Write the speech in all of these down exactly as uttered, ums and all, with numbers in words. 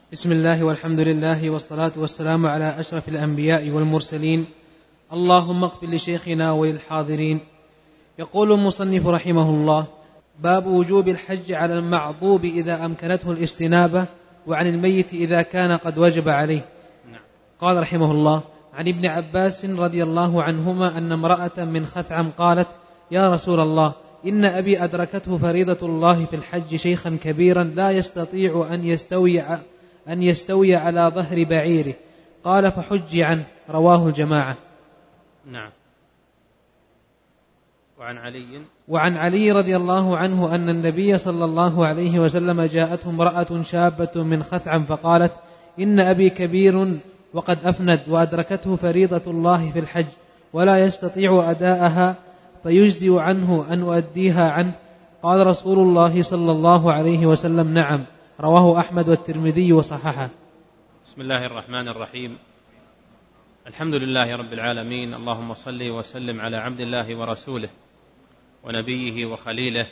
بسم الله والحمد لله والصلاة والسلام على أشرف الأنبياء والمرسلين. اللهم اغفر لشيخنا وللحاضرين. يقول المصنف رحمه الله: باب وجوب الحج على المعضوب إذا أمكنته الاستنابة، وعن الميت إذا كان قد وجب عليه. قال رحمه الله: عن ابن عباس رضي الله عنهما أن امرأة من خثعم قالت: يا رسول الله، إن أبي أدركته فريضة الله في الحج شيخا كبيرا لا يستطيع أن يستوي أن يستوي على ظهر بعيره، قال: فحج عنه. رواه الجماعة. نعم. وعن علي وعن علي رضي الله عنه أن النبي صلى الله عليه وسلم جاءته امرأة شابة من خثعم فقالت: إن أبي كبير وقد أفند، وأدركته فريضة الله في الحج ولا يستطيع أداءها، فيجزئ عنه أن أؤديها عنه. قال رسول الله صلى الله عليه وسلم: نعم. رواه أحمد والترمذي وصححه. بسم الله الرحمن الرحيم. الحمد لله رب العالمين، اللهم صل وسلم على عبد الله ورسوله ونبيه وخليله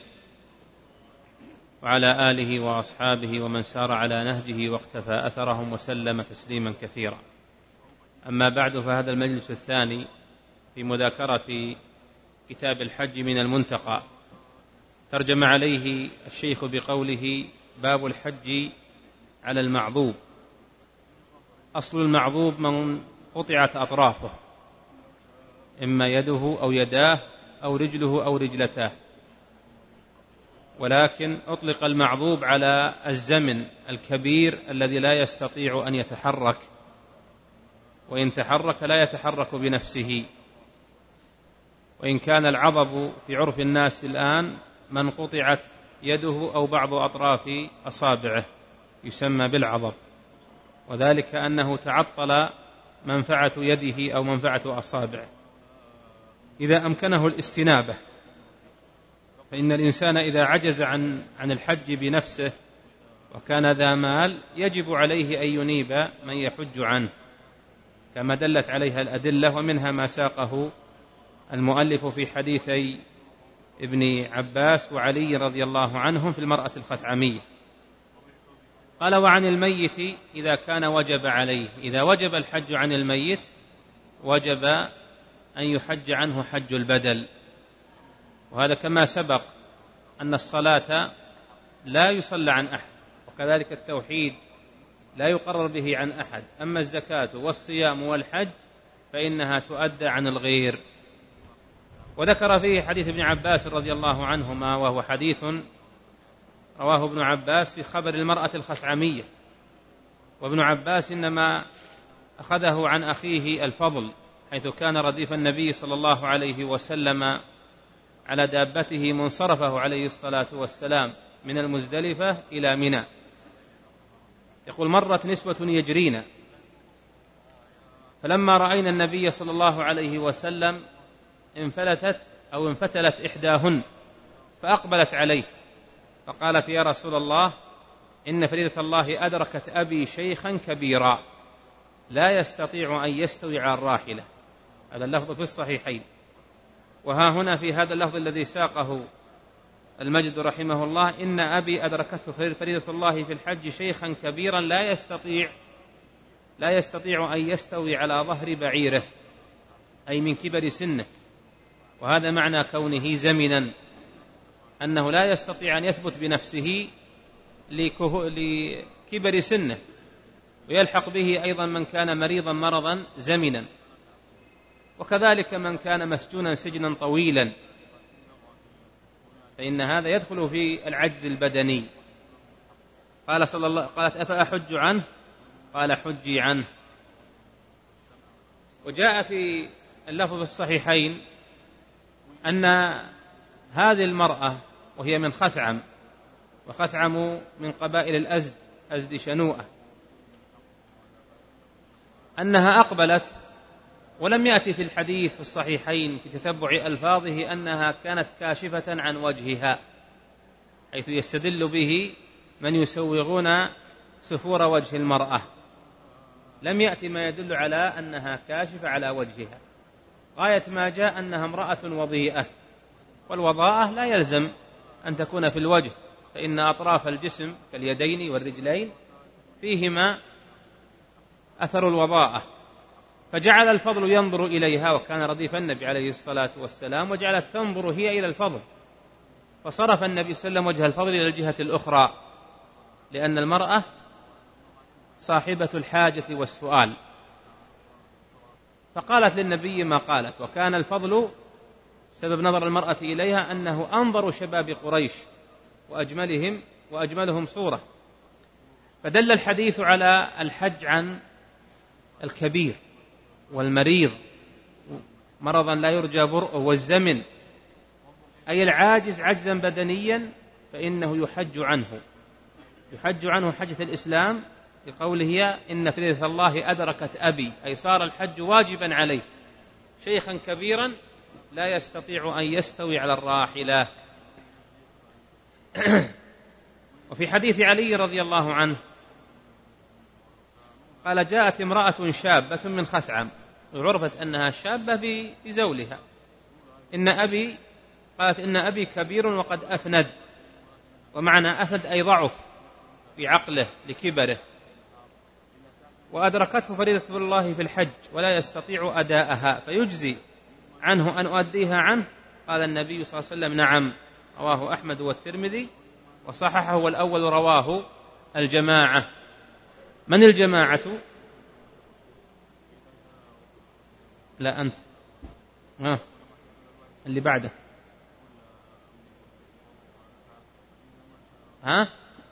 وعلى آله وأصحابه ومن سار على نهجه واقتفى أثرهم وسلم تسليما كثيرا. أما بعد، فهذا المجلس الثاني في مذاكرة كتاب الحج من المنتقى. ترجم عليه الشيخ بقوله: باب الحج على المعضوب. أصل المعضوب من قطعت أطرافه، إما يده أو يداه أو رجله أو رجلتاه، ولكن أطلق المعضوب على الزمن الكبير الذي لا يستطيع أن يتحرك، وإن تحرك لا يتحرك بنفسه. وإن كان العضب في عرف الناس الآن من قطعت يده أو بعض أطراف أصابعه يسمى بالعضب، وذلك أنه تعطل منفعة يده أو منفعة أصابعه. إذا أمكنه الاستنابة، فإن الإنسان إذا عجز عن عن الحج بنفسه وكان ذا مال يجب عليه أن ينيب من يحج عنه، كما دلت عليها الأدلة، ومنها ما ساقه المؤلف في حديثي ابن عباس وعلي رضي الله عنهم في المرأة الخثعمية. قال: وعن الميت إذا كان وجب عليه. إذا وجب الحج عن الميت وجب أن يحج عنه حج البدل، وهذا كما سبق أن الصلاة لا يصلى عن أحد، وكذلك التوحيد لا يقرر به عن أحد. أما الزكاة والصيام والحج فإنها تؤدى عن الغير. وذكر فيه حديث ابن عباس رضي الله عنهما، وهو حديث رواه ابن عباس في خبر المرأة الخثعمية، وابن عباس إنما أخذه عن أخيه الفضل، حيث كان رديف النبي صلى الله عليه وسلم على دابته منصرفه عليه الصلاة والسلام من المزدلفة إلى منى. يقول: مرت نسوة يجرين، فلما رأينا النبي صلى الله عليه وسلم انفلتت أو انفتلت إحداهن فأقبلت عليه، فقالت: يا رسول الله، إن فريضة الله أدركت أبي شيخا كبيرا لا يستطيع أن يستوي على الراحلة. هذا اللفظ في الصحيحين. وها هنا في هذا اللفظ الذي ساقه المجد رحمه الله: إن أبي أدركته فريضة الله في الحج شيخا كبيرا لا يستطيع لا يستطيع أن يستوي على ظهر بعيره، أي من كبر سنه. وهذا معنى كونه زمنا، أنه لا يستطيع أن يثبت بنفسه لكبر سنه. ويلحق به أيضا من كان مريضا مرضا زمنا، وكذلك من كان مسجونا سجنا طويلا، فإن هذا يدخل في العجز البدني. قال صلى الله قالت: أفأحج عنه؟ قال: حجي عنه. وجاء في اللفظ الصحيحين أن هذه المرأة وهي من خثعم، وخثعم من قبائل الأزد، أزد شنوءة، أنها أقبلت، ولم يأتي في الحديث في الصحيحين في تتبع ألفاظه أنها كانت كاشفة عن وجهها، حيث يستدل به من يسوغون سفور وجه المرأة. لم يأتي ما يدل على أنها كاشفة على وجهها. غاية ما جاء أنها امرأة وضيئة، والوضاءة لا يلزم أن تكون في الوجه، فإن أطراف الجسم كاليدين والرجلين فيهما أثر الوضاءة، فجعل الفضل ينظر إليها، وكان رديف النبي عليه الصلاة والسلام، وجعلت تنظر هي إلى الفضل، فصرف النبي صلى الله عليه وسلم وجه الفضل إلى الجهة الأخرى، لأن المرأة صاحبة الحاجة والسؤال، فقالت للنبي ما قالت، وكان الفضل سبب نظر المرأة إليها أنه أنظر شباب قريش وأجملهم وأجملهم صورة. فدل الحديث على الحج عن الكبير والمريض مرضا لا يرجى برؤه، والزمن أي العاجز عجزا بدنيا، فإنه يحج عنه يحج عنه حجة الإسلام، لقوله إن فريضة الله أدركت أبي، أي صار الحج واجبا عليه، شيخا كبيرا لا يستطيع أن يستوي على الراحلة. وفي حديث علي رضي الله عنه قال: جاءت امرأة شابة من خثعم، وعرفت أنها شابة بزولها، إن أبي قالت إن أبي كبير وقد أفند، ومعنى أفند أي ضعف في عقله لكبره، وأدركته فريضة الله في الحج ولا يستطيع أداءها، فيجزي عنه أن أؤديها عنه؟ قال النبي صلى الله عليه وسلم: نعم. رواه أحمد والترمذي وصححه، والأول رواه الجماعة. من الجماعة؟ لا أنت، ها اللي بعدك، ها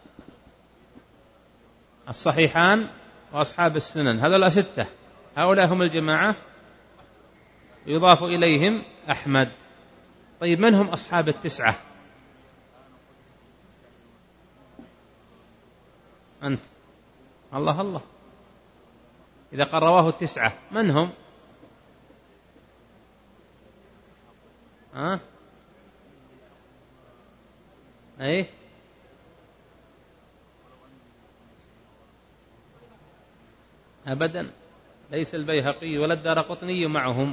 الصحيحان وأصحاب السنن، هذول ستة، هؤلاء هم الجماعة، يضاف إليهم أحمد. طيب من هم أصحاب التسعة؟ أنت، الله الله، إذا قال رواه التسعة من هم؟ ها أي أبدا، ليس البيهقي ولا الدارقطني معهم.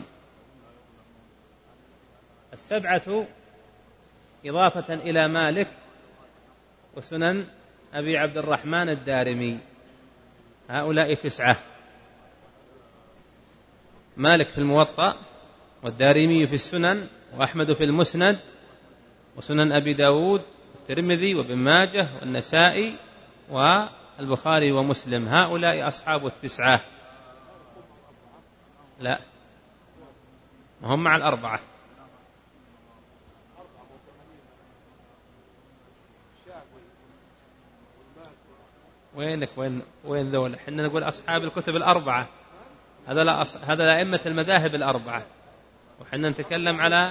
السبعة إضافة إلى مالك وسنن أبي عبد الرحمن الدارمي، هؤلاء تسعة: مالك في الموطأ، والدارمي في السنن، وأحمد في المسند، وسنن أبي داود، والترمذي، وابن ماجه، والنسائي، والبخاري ومسلم، هؤلاء أصحاب التسعة. لا، هم مع الأربعة. وينك وين وين ذول؟ حنا نقول أصحاب الكتب الأربعة، هذا لا أص... هذا لأئمة المذاهب الأربعة، وحنا نتكلم على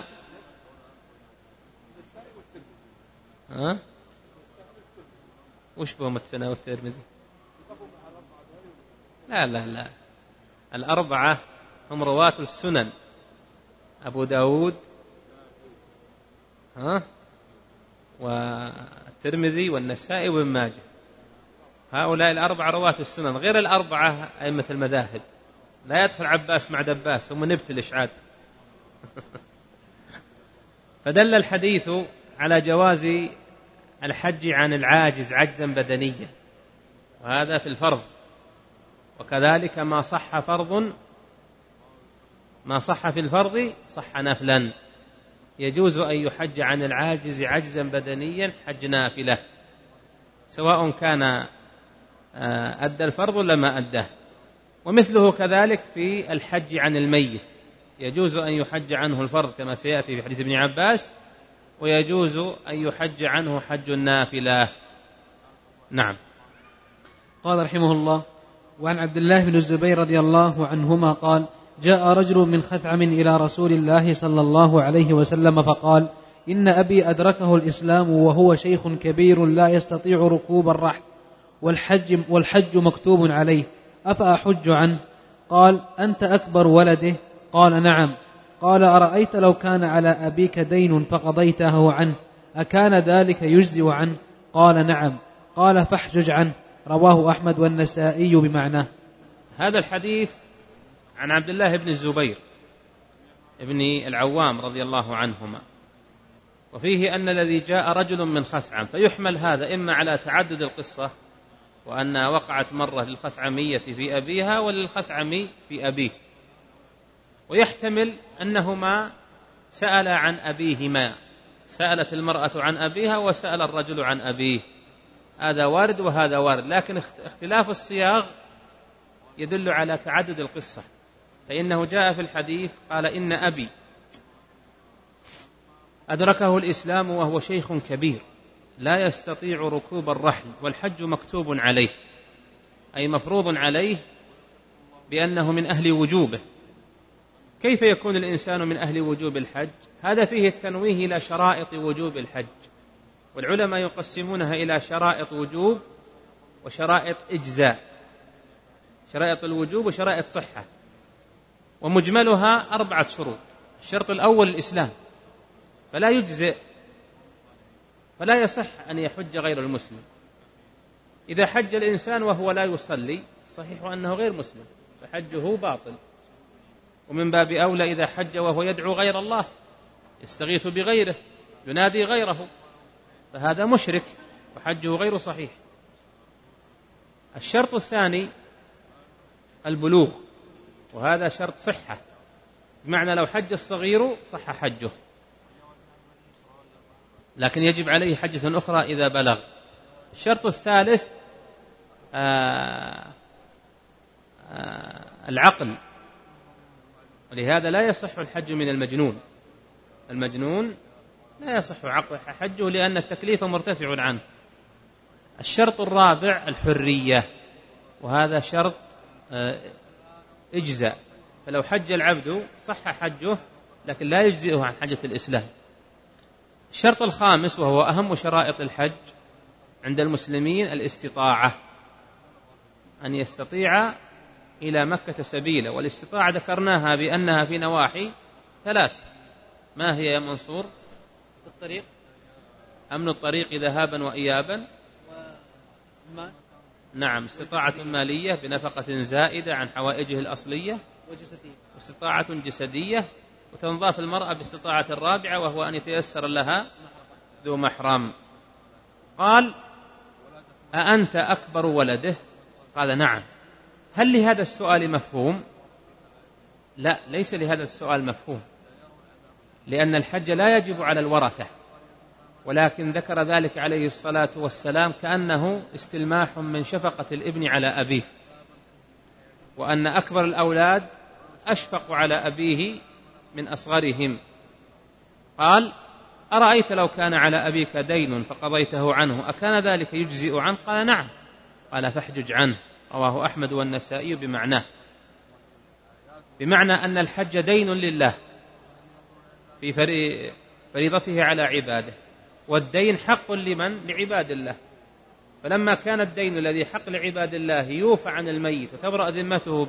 ها وش بهم التسنة والترمذي؟ لا لا لا، الأربعة هم رواة السنن: أبو داود، ها والترمذي والنسائي وابن ماجه، هؤلاء الأربعة رواة السنن، غير الأربعة أئمة المذاهب. لا يدخل عباس مع دباس، هم نبتلش عاد. فدل الحديث على جواز الحج عن العاجز عجزا بدنيا، وهذا في الفرض، وكذلك ما صح فرض ما صح في الفرض صح نفلا، يجوز أن يحج عن العاجز عجزا بدنيا حج نافلة، سواء كان أدى الفرض ولا ما أداه. ومثله كذلك في الحج عن الميت، يجوز أن يحج عنه الفرض كما سيأتي في حديث ابن عباس، ويجوز أن يحج عنه حج النافلة. نعم. قال رحمه الله: وعن عبد الله بن الزبير رضي الله عنهما قال: جاء رجل من خثعم إلى رسول الله صلى الله عليه وسلم فقال: إن أبي أدركه الإسلام وهو شيخ كبير لا يستطيع ركوب الرحل، والحج, والحج مكتوب عليه، أفأحج عنه؟ قال: أنت أكبر ولده؟ قال: نعم. قال: أرأيت لو كان على أبيك دين فقضيته عنه أكان ذلك يجزئ عنه؟ قال: نعم. قال: فاحجج عنه. رواه أحمد والنسائي بمعناه. هذا الحديث عن عبد الله بن الزبير ابن العوام رضي الله عنهما، وفيه أن الذي جاء رجل من خثعم، فيحمل هذا إما على تعدد القصة وأنها وقعت مرة للخثعمية في أبيها وللخثعمي في أبيه، ويحتمل أنهما سأل عن أبيهما، سألت المرأة عن أبيها وسأل الرجل عن أبيه، هذا وارد وهذا وارد، لكن اختلاف الصياغ يدل على تعدد القصة، فإنه جاء في الحديث قال إن أبي أدركه الإسلام وهو شيخ كبير لا يستطيع ركوب الرحل والحج مكتوب عليه، أي مفروض عليه بأنه من أهل وجوبه. كيف يكون الإنسان من أهل وجوب الحج؟ هذا فيه التنويه إلى شرائط وجوب الحج، والعلماء يقسمونها إلى شرائط وجوب وشرائط إجزاء، شرائط الوجوب وشرائط صحة، ومجملها أربعة شروط. الشرط الأول الإسلام، فلا يجزئ فلا يصح أن يحج غير المسلم. إذا حج الإنسان وهو لا يصلي صحيح أنه غير مسلم فحجه باطل، ومن باب أولى إذا حج وهو يدعو غير الله، يستغيث بغيره، ينادي غيره، فهذا مشرك وحجه غير صحيح. الشرط الثاني البلوغ، وهذا شرط صحة، بمعنى لو حج الصغير صح حجه، لكن يجب عليه حجة أخرى إذا بلغ. الشرط الثالث آآ آآ العقل، ولهذا لا يصح الحج من المجنون، المجنون لا يصح حجه لأن التكليف مرتفع عنه. الشرط الرابع الحرية، وهذا شرط إجزاء، فلو حج العبد صح حجه لكن لا يجزئه عن حجة الإسلام. الشرط الخامس وهو أهم شرائط الحج عند المسلمين الاستطاعة، أن يستطيع إلى مكة سبيلا، والاستطاعة ذكرناها بأنها في نواحي ثلاث. ما هي يا منصور؟ الطريق، أمن الطريق ذهابا وإيابا، وما نعم استطاعة مالية بنفقة زائدة عن حوائجه الأصلية، وجسدية، واستطاعة جسدية، وتنضاف المرأة باستطاعة الرابعة وهو أن يتيسر لها ذو محرم. قال أأنت أكبر ولده؟ قال نعم. هل لهذا السؤال مفهوم؟ لا، ليس لهذا السؤال مفهوم، لأن الحج لا يجب على الورثة، ولكن ذكر ذلك عليه الصلاة والسلام كأنه استلماح من شفقة الابن على أبيه، وأن أكبر الأولاد أشفق على أبيه من أصغرهم. قال أرأيت لو كان على أبيك دين فقضيته عنه أكان ذلك يجزئ عنه؟ قال نعم. قال فاحجج عنه. رواه أحمد والنسائي بمعناه، بمعنى أن الحج دين لله في فريضته على عباده، والدين حق لمن؟ لعباد الله. فلما كان الدين الذي حق لعباد الله يوفى عن الميت وتبرأ ذمته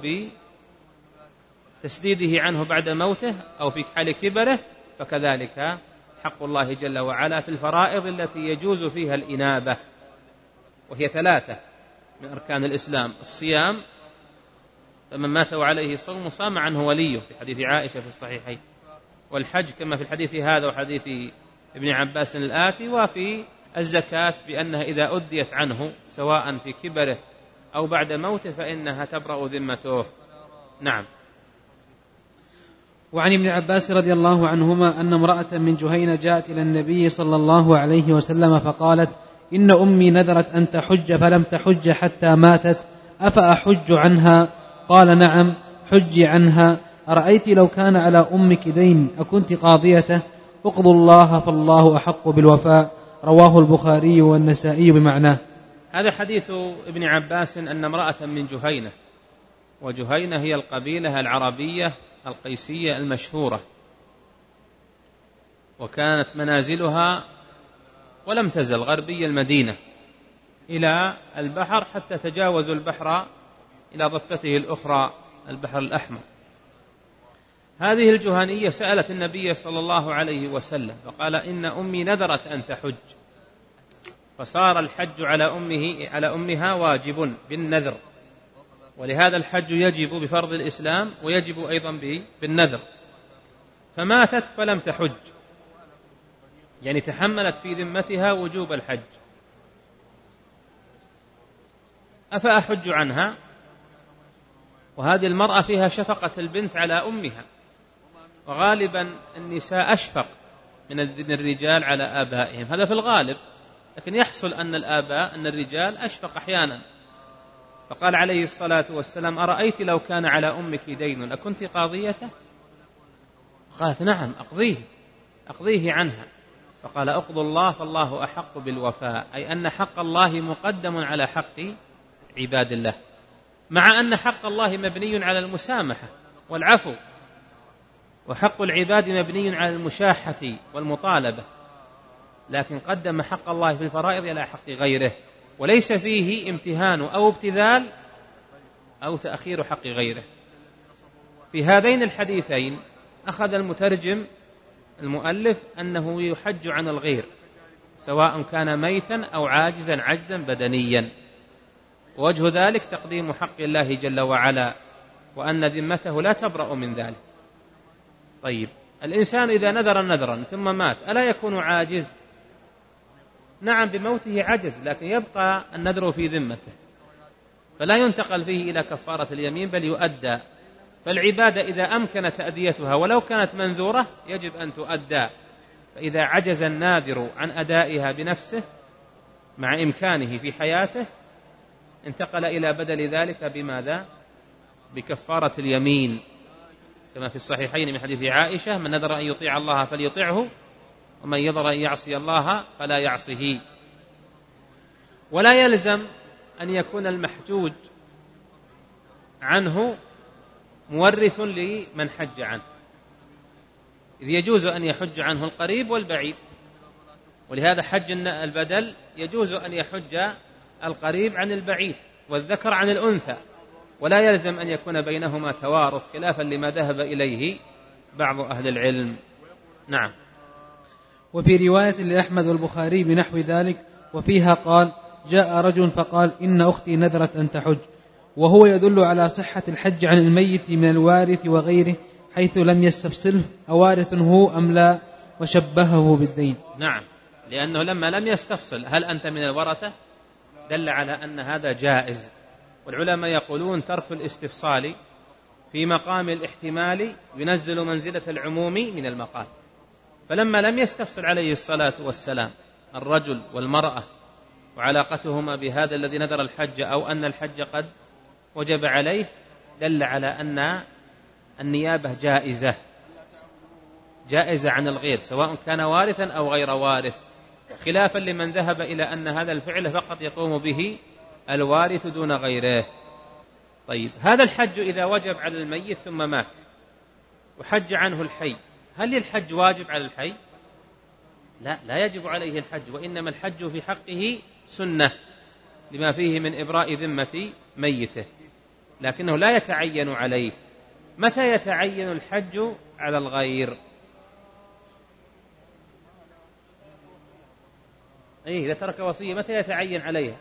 بتسديده عنه بعد موته أو في حال كبره، فكذلك حق الله جل وعلا في الفرائض التي يجوز فيها الإنابة، وهي ثلاثة من أركان الإسلام: الصيام، فمن مات وعليه صوم صام عنه وليه في حديث عائشة في الصحيحين، والحج كما في الحديث هذا وحديث ابن عباس الآتي، وفي الزكاة بأنها إذا أديت عنه سواء في كبره أو بعد موته فإنها تبرأ ذمته. نعم. وعن ابن عباس رضي الله عنهما أن امرأة من جهينة جاءت إلى النبي صلى الله عليه وسلم فقالت: إن أمي نذرت أن تحج فلم تحج حتى ماتت، أفأحج عنها؟ قال: نعم، حجي عنها. أرأيت لو كان على أمك دين أكنت قاضيته؟ اقضوا الله فالله أحق بالوفاء. رواه البخاري والنسائي بمعناه. هذا حديث ابن عباس أن امرأة من جهينة، وجهينة هي القبيلة العربية القيسية المشهورة، وكانت منازلها ولم تزل غربي المدينة إلى البحر حتى تجاوزوا البحر إلى ضفته الأخرى البحر الأحمر. هذه الجهنية سألت النبي صلى الله عليه وسلم فقال: إن أمي نذرت أن تحج، فصار الحج على أمه على أمها واجب بالنذر، ولهذا الحج يجب بفرض الإسلام ويجب أيضا بالنذر. فماتت فلم تحج، يعني تحملت في ذمتها وجوب الحج. أفأحج عنها؟ وهذه المرأة فيها شفقة البنت على أمها، وغالبا النساء أشفق من الرجال على آبائهم، هذا في الغالب، لكن يحصل أن الآباء أن الرجال أشفق أحيانا. فقال عليه الصلاة والسلام: أرأيت لو كان على أمك دين أكنت قاضيته؟ قالت: نعم أقضيه أقضيه عنها. فقال: أقضوا الله فالله أحق بالوفاء، أي أن حق الله مقدم على حق عباد الله، مع أن حق الله مبني على المسامحة والعفو، وحق العباد مبني على المشاحة والمطالبة، لكن قدم حق الله في الفرائض على حق غيره، وليس فيه امتهان أو ابتذال أو تأخير حق غيره. في هذين الحديثين أخذ المترجم المؤلف أنه يحج عن الغير سواء كان ميتا أو عاجزا عجزا بدنيا، ووجه ذلك تقديم حق الله جل وعلا، وأن ذمته لا تبرأ من ذلك. طيب، الإنسان إذا نذر نذرا ثم مات ألا يكون عاجز؟ نعم، بموته عجز، لكن يبقى النذر في ذمته، فلا ينتقل فيه إلى كفارة اليمين بل يؤدى. فالعبادة إذا أمكن تأديتها ولو كانت منذورة يجب أن تؤدى، فإذا عجز الناذر عن أدائها بنفسه مع إمكانه في حياته انتقل إلى بدل ذلك بماذا؟ بكفارة اليمين، كما في الصحيحين من حديث عائشة: من نذر أن يطيع الله فليطعه، ومن ينذر أن يعصي الله فلا يعصه. ولا يلزم أن يكون المحجوج عنه مورث لمن حج عنه، إذ يجوز أن يحج عنه القريب والبعيد، ولهذا حج البدل يجوز أن يحج القريب عن البعيد والذكر عن الأنثى، ولا يلزم أن يكون بينهما توارث، خلافا لما ذهب إليه بعض أهل العلم. نعم. وفي رواية لأحمد والبخاري بنحو ذلك، وفيها قال: جاء رجل فقال: إن أختي نذرت أن تحج، وهو يدل على صحة الحج عن الميت من الوارث وغيره، حيث لم يستفصله أوارث هو أم لا، وشبهه بالدين. نعم، لأنه لما لم يستفصل هل أنت من الورثة دل على أن هذا جائز. والعلماء يقولون: ترك الاستفصال في مقام الاحتمال ينزل منزلة العموم من المقال. فلما لم يستفصل عليه الصلاة والسلام الرجل والمرأة وعلاقتهما بهذا الذي نذر الحج أو أن الحج قد وجب عليه، دل على أن النيابة جائزة جائزة عن الغير سواء كان وارثا أو غير وارث، خلافا لمن ذهب إلى أن هذا الفعل فقط يقوم به الوارث دون غيره. طيب، هذا الحج إذا وجب على الميت ثم مات وحج عنه الحي، هل الحج واجب على الحي؟ لا، لا يجب عليه الحج، وإنما الحج في حقه سنة لما فيه من إبراء ذمة ميته، لكنه لا يتعين عليه. متى يتعين الحج على الغير؟ أي إذا ترك وصية متى يتعين عليها؟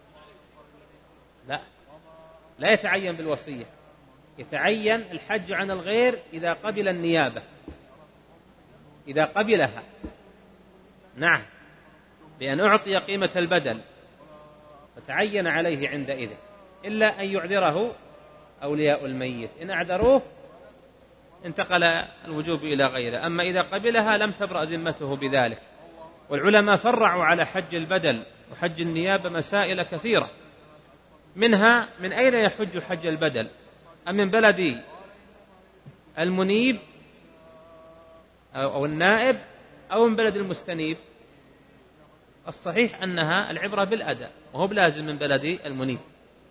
لا، لا يتعين بالوصية، يتعين الحج عن الغير إذا قبل النيابة، إذا قبلها، نعم، بأن أعطي قيمة البدل فتعين عليه عندئذ، إلا أن يعذره أولياء الميت، إن أعذروه انتقل الوجوب إلى غيره، أما إذا قبلها لم تبرأ ذمته بذلك. والعلماء فرعوا على حج البدل وحج النيابة مسائل كثيرة، منها: من أين يحج حج البدل؟ أم من بلد المنيب أو النائب أو من بلد المستنيب؟ الصحيح أنها العبرة بالأداء، وهو بلازم من بلد المنيب،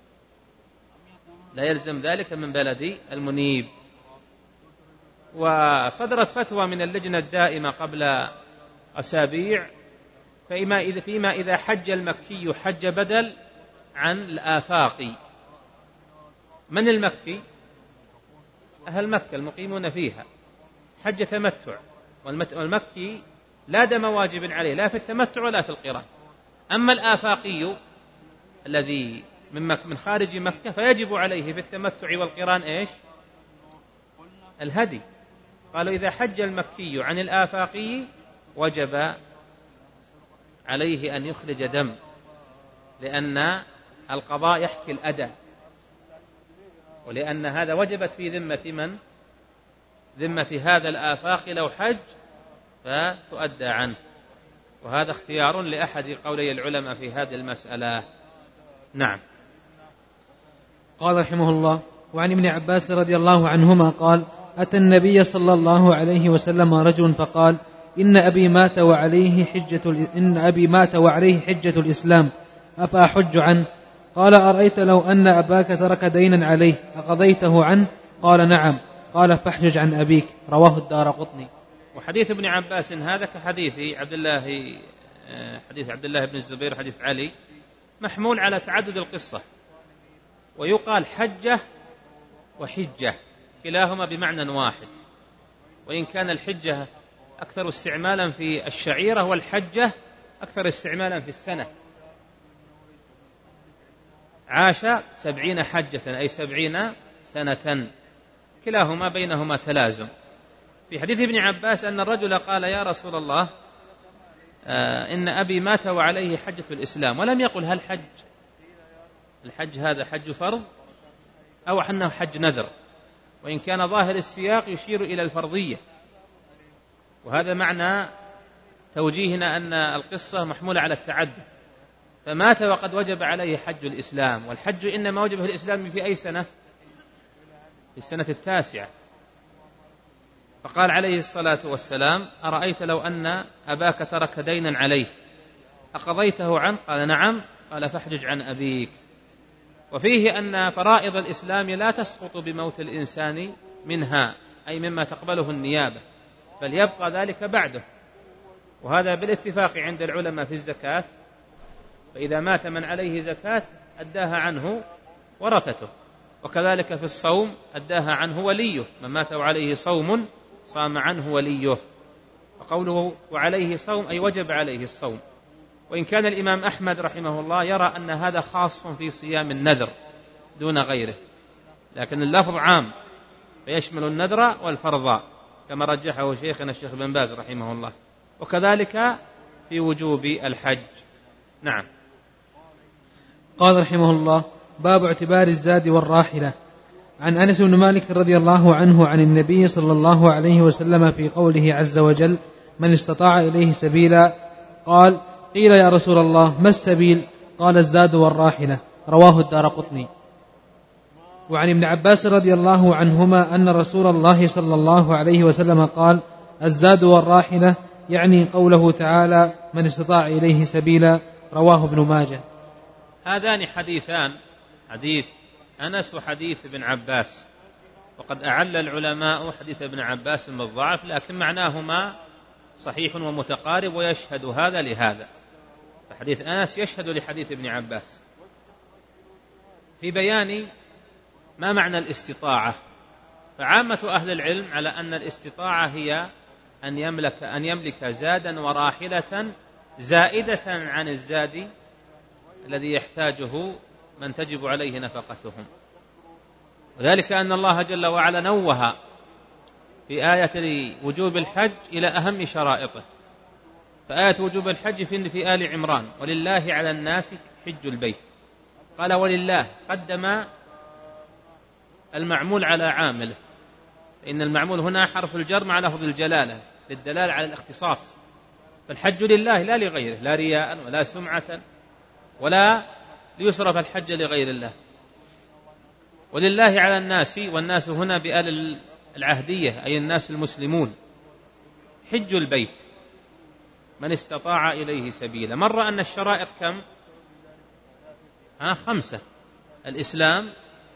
لا يلزم ذلك من بلد المنيب. وصدرت فتوى من اللجنة الدائمة قبل أسابيع فيما إذا, فيما إذا حج المكي حج بدل عن الآفاقي. من المكي؟ أهل مكة المقيمون فيها، حج تمتع، والمكي لا دم واجب عليه لا في التمتع ولا في القران. أما الآفاقي الذي من خارج مكة فيجب عليه في التمتع والقران إيش؟ الهدي. قالوا: إذا حج المكي عن الآفاقي وجب عليه أن يخرج دم، لأن القضاء يحكي الأداء، ولأن هذا وجبت في ذمة من؟ ذمة هذا الآفاق لو حج فتؤدى عنه، وهذا اختيار لأحد قولي العلماء في هذه المسألة. نعم. قال رحمه الله: وعن ابن عباس رضي الله عنهما قال: أتى النبي صلى الله عليه وسلم رجل فقال: إن أبي مات وعليه حجة إن أبي مات وعليه حجة الإسلام أفأحج عنه؟ قال: أرأيت لو أن أباك ترك دينا عليه أقضيته عنه؟ قال: نعم. قال: فاحجج عن أبيك. رواه الدارقطني. وحديث ابن عباس هذا كحديث عبد الله حديث عبد الله بن الزبير وحديث علي، محمول على تعدد القصة، ويقال حجة وحجة كلاهما بمعنى واحد، وإن كان الحجة أكثر استعمالا في الشعيرة والحجة أكثر استعمالا في السنة. عاش سبعين حجة أي سبعين سنة، كلاهما بينهما تلازم. في حديث ابن عباس أن الرجل قال: يا رسول الله، آه إن أبي مات وعليه حجة الإسلام، ولم يقل هل حج الحج هذا حج فرض أو أنه حج نذر، وإن كان ظاهر السياق يشير إلى الفرضية، وهذا معنى توجيهنا أن القصة محمولة على التعدد. فمات وقد وجب عليه حج الإسلام، والحج إنما وجب الإسلام في أي سنة؟ في السنة التاسعة. فقال عليه الصلاة والسلام: أرأيت لو أن أباك ترك دينا عليه أقضيته عنه؟ قال: نعم. قال: فاحجج عن أبيك. وفيه أن فرائض الإسلام لا تسقط بموت الإنسان منها، أي مما تقبله النيابة، بل يبقى ذلك بعده، وهذا بالاتفاق عند العلماء في الزكاة، فإذا مات من عليه زكاة أداها عنه ورثته، وكذلك في الصوم أداها عنه وليه، من مات وعليه صوم صام عنه وليه. وقوله وعليه صوم أي وجب عليه الصوم، وإن كان الإمام أحمد رحمه الله يرى أن هذا خاص في صيام النذر دون غيره، لكن اللفظ عام فيشمل النذر والفرض كما رجحه شيخنا الشيخ بن باز رحمه الله، وكذلك في وجوب الحج. نعم. قال رحمه الله: باب اعتبار الزاد والراحلة. عن أنس بن مالك رضي الله عنه عن النبي صلى الله عليه وسلم في قوله عز وجل: من استطاع إليه سبيلا. قال: قيل يا رسول الله ما السبيل؟ قال: الزاد والراحلة. رواه الدارقطني. وعن ابن عباس رضي الله عنهما أن رسول الله صلى الله عليه وسلم قال: الزاد والراحلة، يعني قوله تعالى: من استطاع إليه سبيلا. رواه ابن ماجه. هذان حديثان، حديث أنس وحديث ابن عباس، وقد أعل العلماء حديث ابن عباس بالضعف، لكن معناهما صحيح ومتقارب، ويشهد هذا لهذا. فحديث أنس يشهد لحديث ابن عباس في بيان ما معنى الاستطاعة. فعامة أهل العلم على أن الاستطاعة هي أن يملك, أن يملك زادا وراحلة زائدة عن الزاد الذي يحتاجه من تجب عليه نفقتهم، وذلك أن الله جل وعلا نوه في آية وجوب الحج إلى أهم شرائطه. فآية وجوب الحج في آل عمران: ولله على الناس حج البيت. قال ولله، قدم المعمول على عامله، فإن المعمول هنا حرف الجر مع لفظ الجلالة للدلالة على الاختصاص. فالحج لله لا لغيره، لا رياء ولا سمعة ولا ليصرف الحج لغير الله. ولله على الناس، والناس هنا بآل العهدية أي الناس المسلمون، حج البيت من استطاع إليه سبيلا. مر أن الشرائط كم؟ ها خمسة: الإسلام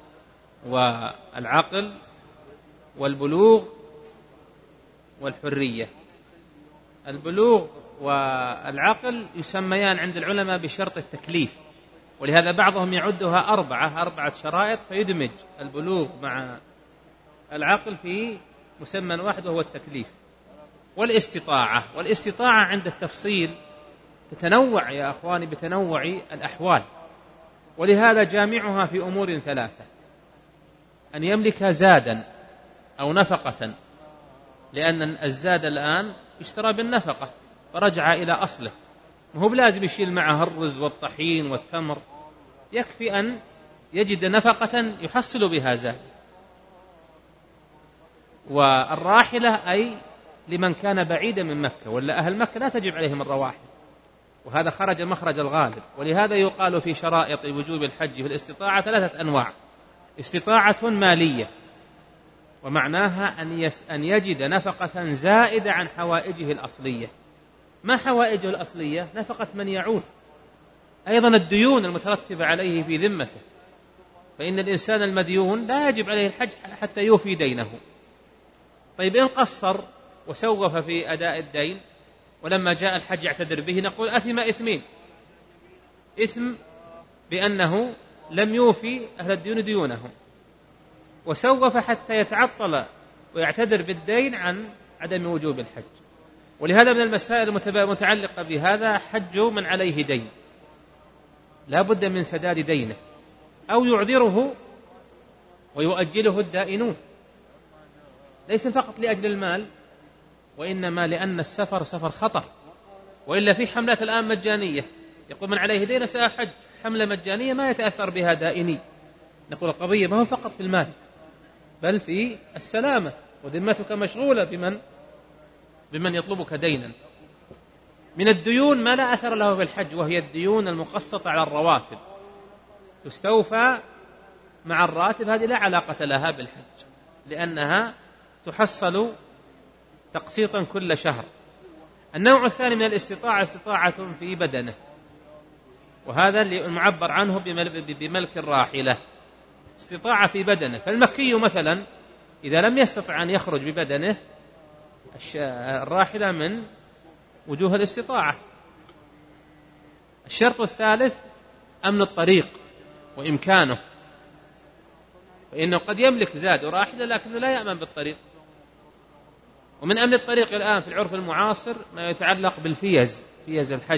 والعقل والبلوغ والحرية. البلوغ والعقل يسميان عند العلماء بشرط التكليف، ولهذا بعضهم يعدها أربعة أربعة شرائط، فيدمج البلوغ مع العقل في مسمى واحد وهو التكليف. والاستطاعة، والاستطاعة عند التفصيل تتنوع يا أخواني بتنوع الأحوال، ولهذا جامعها في أمور ثلاثة: أن يملك زادا أو نفقة، لأن الزاد الآن يشترى بالنفقة فرجع إلى أصله، وهو بلازم يشيل معه الرز والطحين والتمر يكفي أن يجد نفقة يحصل بها زاد. والراحلة أي لمن كان بعيدا من مكة، ولا أهل مكة لا تجب عليهم الرواحل، وهذا خرج مخرج الغالب. ولهذا يقال في شرائط وجوب الحج في الاستطاعة ثلاثة أنواع: استطاعة مالية، ومعناها أن يجد نفقة زائدة عن حوائجه الأصلية. ما حوائجه الأصلية؟ نفقة من يعول، أيضا الديون المترتبة عليه في ذمته، فإن الإنسان المديون لا يجب عليه الحج حتى يوفي دينه. طيب إن قصر وسوف في أداء الدين ولما جاء الحج يعتذر به، نقول أثم إثمين: إثم بأنه لم يوفي أهل الديون ديونهم، وسوف حتى يتعطل ويعتذر بالدين عن عدم وجوب الحج. ولهذا من المسائل المتعلقة بهذا حج من عليه دين، لا بد من سداد دينه، أو يعذره ويؤجله الدائنون، ليس فقط لأجل المال، وإنما لأن السفر سفر خطر. وإلا في حملات الآن مجانية، يقول من عليه دين سأحج، حملة مجانية ما يتأثر بها دائني. نقول القضية ما هو فقط في المال، بل في السلامة، وذمتك مشغولة بمن بمن يطلبك دينا. من الديون ما لا أثر له في الحج، وهي الديون المقسطة على الرواتب، تستوفى مع الراتب، هذه لا علاقة لها بالحج، لأنها تحصل تقسيطا كل شهر. النوع الثاني من الاستطاعة استطاعة في بدنه، وهذا اللي المعبر عنه بملك الراحلة، استطاعة في بدنه. فالمكي مثلا إذا لم يستطع أن يخرج ببدنه، الراحلة من وجوه الاستطاعة. الشرط الثالث أمن الطريق وإمكانه، فإنه قد يملك زاد وراحلة لكنه لا يأمن بالطريق. ومن أمن الطريق الآن في العرف المعاصر ما يتعلق بالفيز، فيز الحج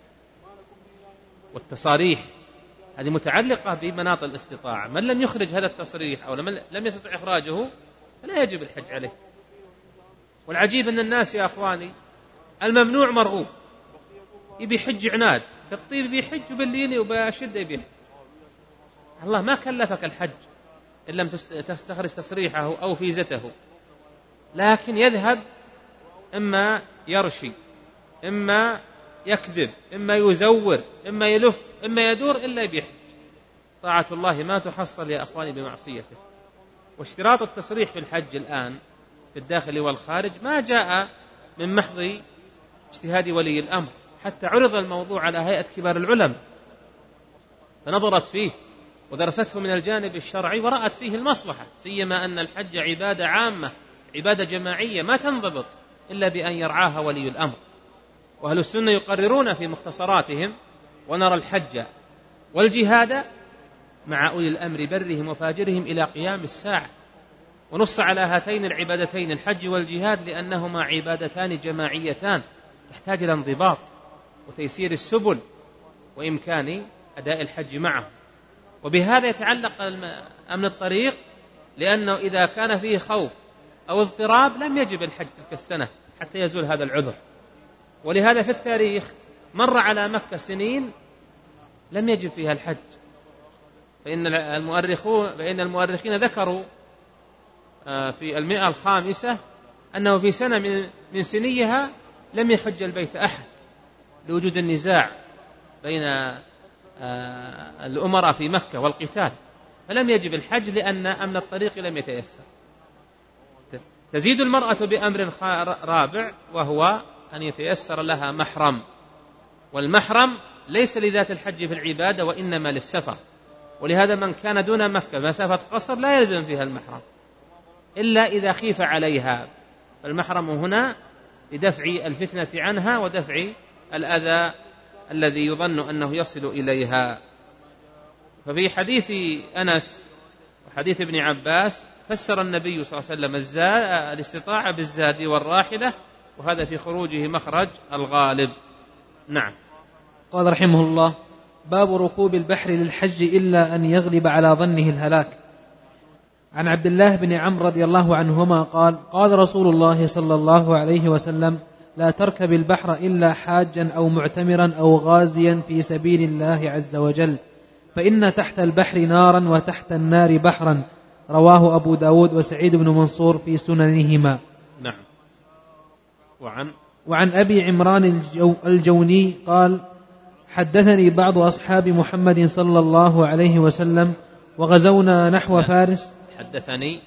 والتصاريح، هذه متعلقة بمناط الاستطاعة. من لم يخرج هذا التصريح أو لم يستطع إخراجه فلا يجب الحج عليه. والعجيب أن الناس يا أخواني الممنوع مرغوب، يبي حج عناد، بالطيب يبي حج وبالليل وبشدة يبي. الله ما كلفك الحج إن لم تستخرج تصريحه أو فيزته، لكن يذهب إما يرشي، إما يكذب، إما يزور، إما يلف، إما يدور، إلا يبيح. طاعة الله ما تحصل يا أخواني بمعصيته. واشتراط التصريح في الحج الآن في الداخل والخارج ما جاء من محض اجتهاد ولي الأمر، حتى عرض الموضوع على هيئة كبار العلماء فنظرت فيه ودرسته من الجانب الشرعي ورأت فيه المصلحة، سيما أن الحج عبادة عامة، عبادة جماعية ما تنضبط إلا بأن يرعاها ولي الأمر. وأهل السنة يقررون في مختصراتهم: ونرى الحج والجهاد مع أولي الأمر برهم وفاجرهم إلى قيام الساعة. ونص على هاتين العبادتين الحج والجهاد لأنهما عبادتان جماعيتان تحتاج إلى انضباط وتيسير السبل وإمكان أداء الحج معه. وبهذا يتعلق أمن الطريق، لأنه إذا كان فيه خوف أو اضطراب لم يجب الحج تلك السنة حتى يزول هذا العذر. ولهذا في التاريخ مر على مكة سنين لم يجب فيها الحج، فإن المؤرخون فإن المؤرخين ذكروا في المئة الخامسة أنه في سنة من من سنيها لم يحج البيت أحد لوجود النزاع بين الأمراء في مكة والقتال، فلم يجب الحج لأن أمن الطريق لم يتيسر. تزيد المرأة بأمر رابع، وهو أن يتيسر لها محرم، والمحرم ليس لذات الحج في العبادة وإنما للسفر. ولهذا من كان دون مكة مسافة قصر لا يلزم فيها المحرم إلا إذا خيف عليها، فالمحرم هنا لدفع الفتنة عنها ودفع الأذى الذي يظن أنه يصل إليها. ففي حديث أنس وحديث ابن عباس فسر النبي صلى الله عليه وسلم الزاد الاستطاعة بالزاد والراحلة، وهذا في خروجه مخرج الغالب. نعم. قال رحمه الله: باب ركوب البحر للحج إلا أن يغلب على ظنه الهلاك. عن عبد الله بن عمرو رضي الله عنهما قال: قال رسول الله صلى الله عليه وسلم: لا تركب البحر إلا حاجا أو معتمرا أو غازيا في سبيل الله عز وجل، فإن تحت البحر نارا وتحت النار بحرا. رواه أبو داود وسعيد بن منصور في سننهما. نعم. وعن وعن أبي عمران الجو الجوني قال حدثني بعض أصحاب محمد صلى الله عليه وسلم وغزونا نحو فارس. حدثني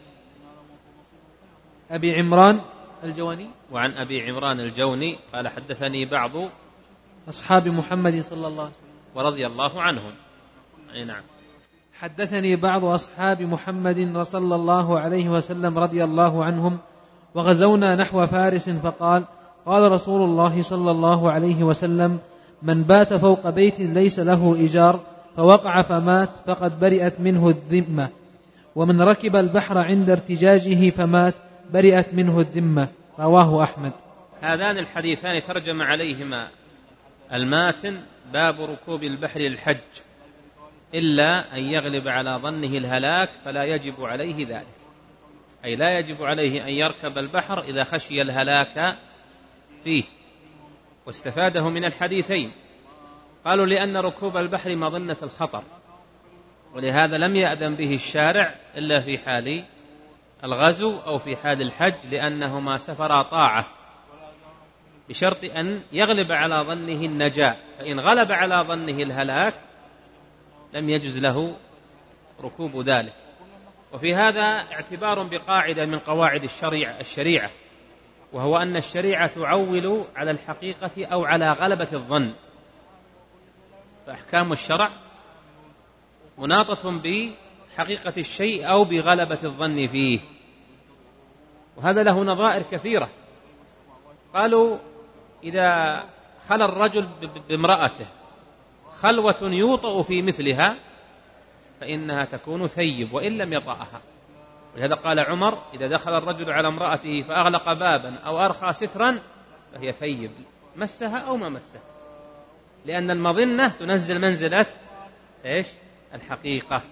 أبي عمران الجوني. وعن أبي عمران الجوني قال حدثني بعض أصحاب محمد صلى الله عليه وسلم ورضي الله عنهم. أي نعم. حدثني بعض أصحاب محمد صلى الله عليه وسلم رضي الله عنهم وغزونا نحو فارس فقال قال رسول الله صلى الله عليه وسلم من بات فوق بيت ليس له إيجار فوقع فمات فقد برئت منه الذمة، ومن ركب البحر عند ارتجاجه فمات برئت منه الذمة. رواه أحمد. هذان الحديثان ترجم عليهما الماتن باب ركوب البحر للحج إلا أن يغلب على ظنه الهلاك فلا يجب عليه ذلك، أي لا يجب عليه أن يركب البحر إذا خشي الهلاك فيه. واستفاده من الحديثين. قالوا لأن ركوب البحر مظنة الخطر، ولهذا لم يأذن به الشارع إلا في حال الغزو أو في حال الحج، لأنهما سفرا طاعة بشرط أن يغلب على ظنه النجاة، فإن غلب على ظنه الهلاك لم يجز له ركوب ذلك. وفي هذا اعتبار بقاعدة من قواعد الشريعة, الشريعة وهو أن الشريعة تعول على الحقيقة أو على غلبة الظن، فأحكام الشرع مناطة بحقيقة الشيء أو بغلبة الظن فيه، وهذا له نظائر كثيرة. قالوا إذا خلى الرجل بامرأته خلوة يوطأ في مثلها فإنها تكون ثيب وإن لم يطأها. ولهذا قال عمر إذا دخل الرجل على امرأته فأغلق بابا أو أرخى سترا فهي ثيب مسها أو ما مسها، لأن المظنة تنزل منزلة إيش؟ الحقيقة.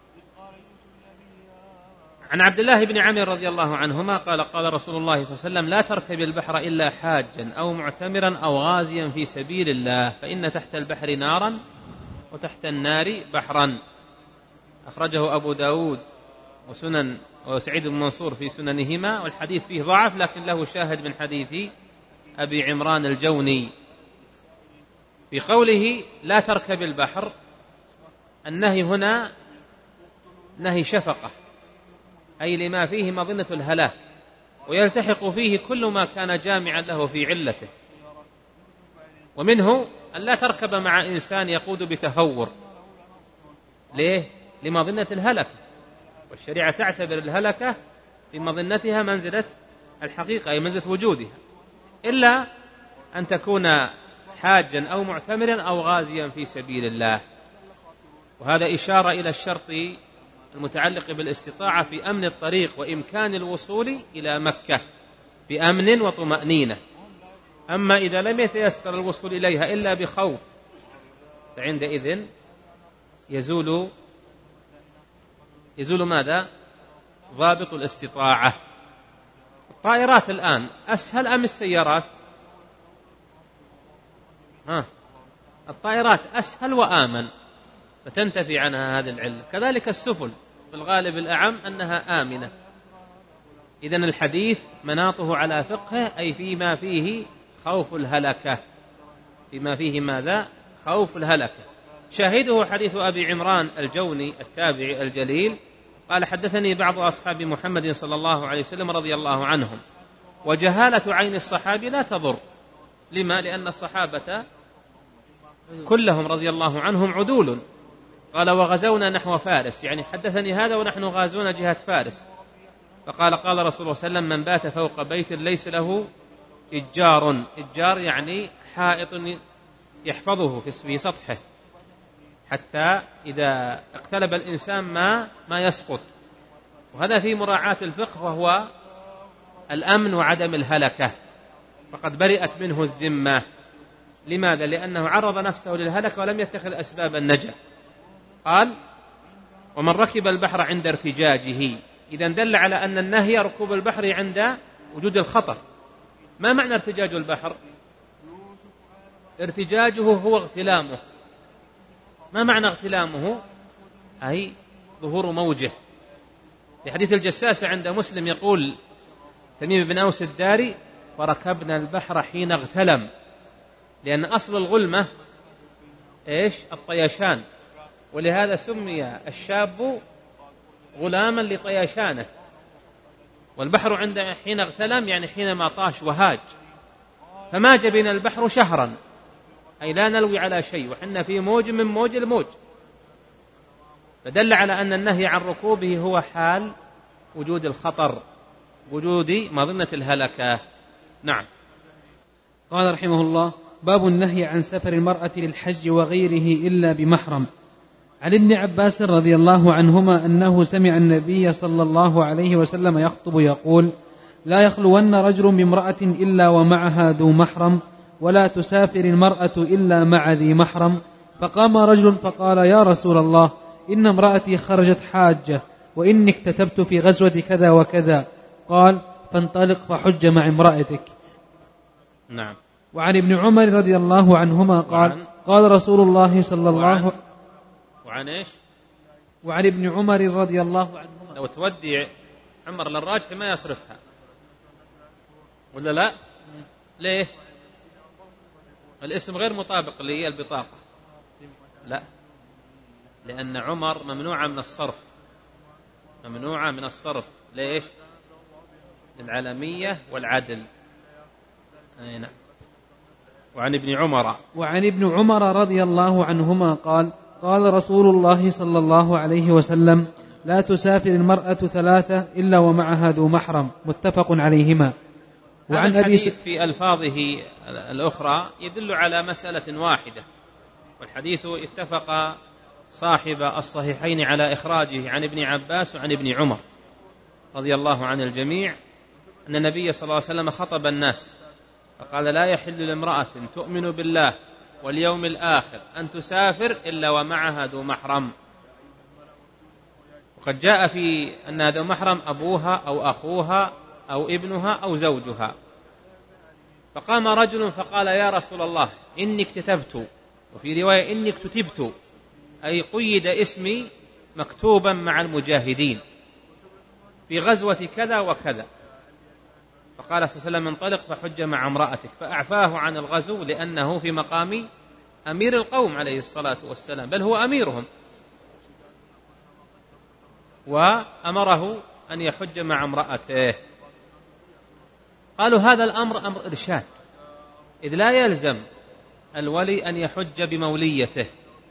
عن عبد الله بن عمرو رضي الله عنهما قال قال رسول الله صلى الله عليه وسلم لا تركب البحر إلا حاجا أو معتمرا أو غازيا في سبيل الله فإن تحت البحر نارا وتحت النار بحرا. أخرجه أبو داود وسنن وسعيد بن منصور في سننهما، والحديث فيه ضعف لكن له شاهد من حديث أبي عمران الجوني. في قوله لا تركب البحر النهي هنا نهي شفقة، أي لما فيه مظنة الهلاك، ويلتحق فيه كل ما كان جامعا له في علته. ومنه أن لا تركب مع إنسان يقود بتهور. ليه؟ لمظنة الهلكة، والشريعة تعتبر الهلكة بمظنتها منزلة الحقيقة أي منزلة وجودها، إلا أن تكون حاجا أو معتمرا أو غازيا في سبيل الله. وهذا إشارة إلى الشرط المتعلق بالاستطاعة في أمن الطريق وإمكان الوصول إلى مكة بأمن وطمأنينة. أما إذا لم يتيسر الوصول إليها إلا بخوف فعندئذ يزول يزول ماذا؟ ضابط الاستطاعة. الطائرات الآن أسهل أم السيارات؟ ها، الطائرات أسهل وآمن فتنتفي عنها هذه العلة. كذلك السفن في الغالب الأعم أنها آمنة. إذن الحديث مناطه على فقه أي فيما فيه خوف الهلكة، فيما فيه ماذا؟ خوف الهلكة. شاهده حديث أبي عمران الجوني التابعي الجليل قال حدثني بعض أصحاب محمد صلى الله عليه وسلم رضي الله عنهم. وجهالة عين الصحابي لا تضر. لما؟ لأن الصحابة كلهم رضي الله عنهم عدول. قال وغزونا نحو فارس، يعني حدثني هذا ونحن غازون جهة فارس. فقال قال رسول الله صلى الله عليه وسلم من بات فوق بيت ليس له إجار. إجار يعني حائط يحفظه في سطحه حتى إذا اقتلب الإنسان ما ما يسقط. وهذا في مراعاة الفقه وهو الأمن وعدم الهلكة، فقد برئت منه الذمة. لماذا؟ لأنه عرض نفسه للهلكة ولم يتخذ أسباب النجاة. قال ومن ركب البحر عند ارتجاجه، إذا دل على أن النهي ركوب البحر عند وجود الخطر. ما معنى ارتجاج البحر؟ ارتجاجه هو اغتلامه. ما معنى اغتلامه؟ أي ظهور موجه. في حديث الجساسة عند مسلم يقول تميم بن أوس الداري: فركبنا البحر حين اغتلم، لأن أصل الغلمة إيش؟ الطيشان، ولهذا سمي الشاب غلاما لطيشانه. والبحر عند حين اغتلم يعني حينما طاش وهاج. فماج بنا البحر شهرا، أي لا نلوي على شيء، وحنا في موج من موج الموج. فدل على أن النهي عن ركوبه هو حال وجود الخطر، وجود مظنة الهلكة. نعم. قال رحمه الله: باب النهي عن سفر المرأة للحج وغيره إلا بمحرم. عن ابن عباس رضي الله عنهما أنه سمع النبي صلى الله عليه وسلم يخطب يقول: لا يخلون رجل بامرأة إلا ومعها ذو محرم، ولا تسافر المرأة إلا مع ذي محرم. فقام رجل فقال: يا رسول الله، إن امرأتي خرجت حاجة، وإني اكتتبت في غزوة كذا وكذا. قال: فانطلق فحج مع امرأتك. نعم. وعن ابن عمر رضي الله عنهما قال: وعن قال رسول الله صلى الله عليه وسلم. وعن إيش؟ وعن ابن عمر رضي الله عنهما. لو تودي عمر للراجح ما يصرفها، ولا لا؟ ليه؟ الاسم غير مطابق للبطاقة. لا، لأن عمر ممنوعة من الصرف، ممنوعة من الصرف. ليش؟ للعالمية والعدل. أي نعم. وعن ابن عمر وعن ابن عمر رضي الله عنهما قال: قال رسول الله صلى الله عليه وسلم: لا تسافر المرأة ثلاثة إلا ومعها ذو محرم. متفق عليهما. وعن الحديث في ألفاظه الأخرى يدل على مسألة واحدة، والحديث اتفق صاحب الصحيحين على إخراجه عن ابن عباس وعن ابن عمر رضي الله عن الجميع أن النبي صلى الله عليه وسلم خطب الناس فقال: لا يحل لامرأة تؤمن بالله واليوم الآخر أن تسافر إلا ومعها ذو محرم. وقد جاء في أن ذو محرم أبوها أو أخوها أو ابنها أو زوجها. فقام رجل فقال: يا رسول الله، إني اكتتبت، وفي رواية إني اكتتبت، أي قيد اسمي مكتوبا مع المجاهدين في غزوة كذا وكذا. فقال صلى الله عليه وسلم: انطلق فحج مع امرأتك. فأعفاه عن الغزو لأنه في مقام أمير القوم عليه الصلاة والسلام، بل هو أميرهم، وأمره أن يحج مع امرأته. قالوا: هذا الأمر أمر إرشاد، إذ لا يلزم الولي أن يحج بموليته.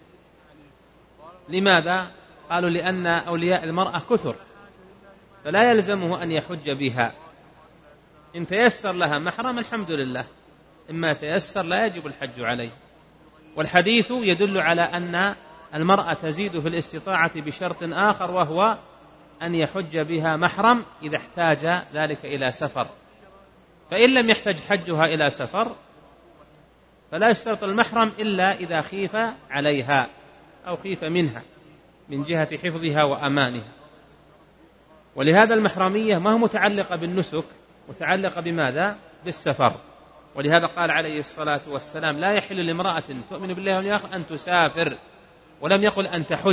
لماذا؟ قالوا: لأن أولياء المرأة كثر، فلا يلزمه أن يحج بها. إن تيسر لها محرم الحمد لله، إما تيسر لا يجب الحج عليه. والحديث يدل على أن المرأة تزيد في الاستطاعة بشرط آخر، وهو أن يحج بها محرم إذا احتاج ذلك إلى سفر. فإن لم يحتج حجها إلى سفر فلا يشترط المحرم إلا إذا خيف عليها أو خيف منها من جهة حفظها وأمانها. ولهذا المحرمية ما هي متعلقة بالنسك، متعلقة بماذا؟ بالسفر. ولهذا قال عليه الصلاة والسلام: لا يحل لامرأة تؤمن بالله واليوم الآخر أن تسافر، ولم يقل أن تحج.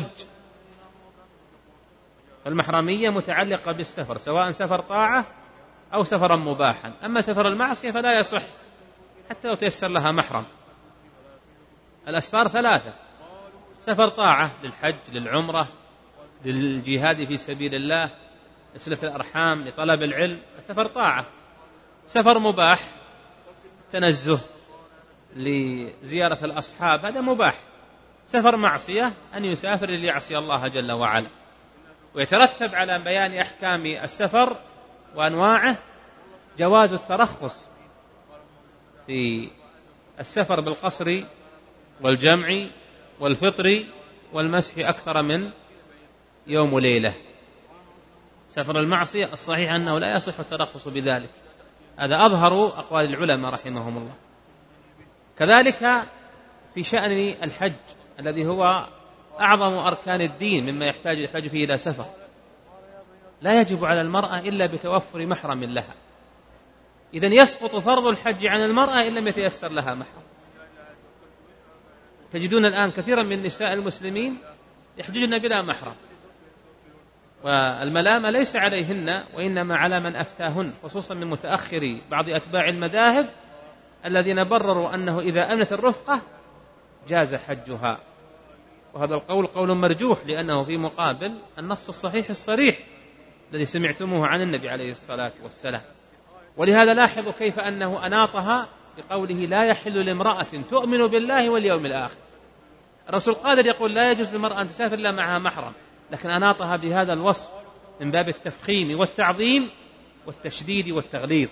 فالمحرمية متعلقة بالسفر، سواء سفر طاعة أو سفرا مباحا. أما سفر المعصية فلا يصح حتى لو تيسر لها محرم. الأسفار ثلاثة: سفر طاعة للحج، للعمرة، للجهاد في سبيل الله، لصلة الأرحام، لطلب العلم، سفر طاعة. سفر مباح تنزه لزيارة الأصحاب، هذا مباح. سفر معصية أن يسافر ليعصي الله جل وعلا. ويترتب على بيان أحكام السفر وأنواعه جواز الترخص في السفر بالقصر والجمع والفطر والمسح أكثر من يوم وليلة. سفر المعصية الصحيح أنه لا يصح الترخص بذلك، هذا أظهر أقوال العلماء رحمهم الله. كذلك في شأن الحج الذي هو أعظم أركان الدين مما يحتاج الحج فيه إلى سفر، لا يجب على المرأة إلا بتوفر محرم لها. إذن يسقط فرض الحج عن المرأة إن لم يتيسر لها محرم. تجدون الآن كثيرا من نساء المسلمين يحججن بلا محرم، والملامة ليس عليهن وإنما على من أفتاهن، خصوصا من متأخري بعض أتباع المذاهب الذين برروا أنه إذا أمنت الرفقة جاز حجها، وهذا القول قول مرجوح لأنه في مقابل النص الصحيح الصريح الذي سمعتموه عن النبي عليه الصلاة والسلام. ولهذا لاحظوا كيف أنه أناطها بقوله لا يحل لامرأة تؤمن بالله واليوم الآخر. الرسول قادر يقول لا يجوز للمرأة أن تسافر إلا معها محرم، لكن أناطها بهذا الوصف من باب التفخيم والتعظيم والتشديد والتغليظ.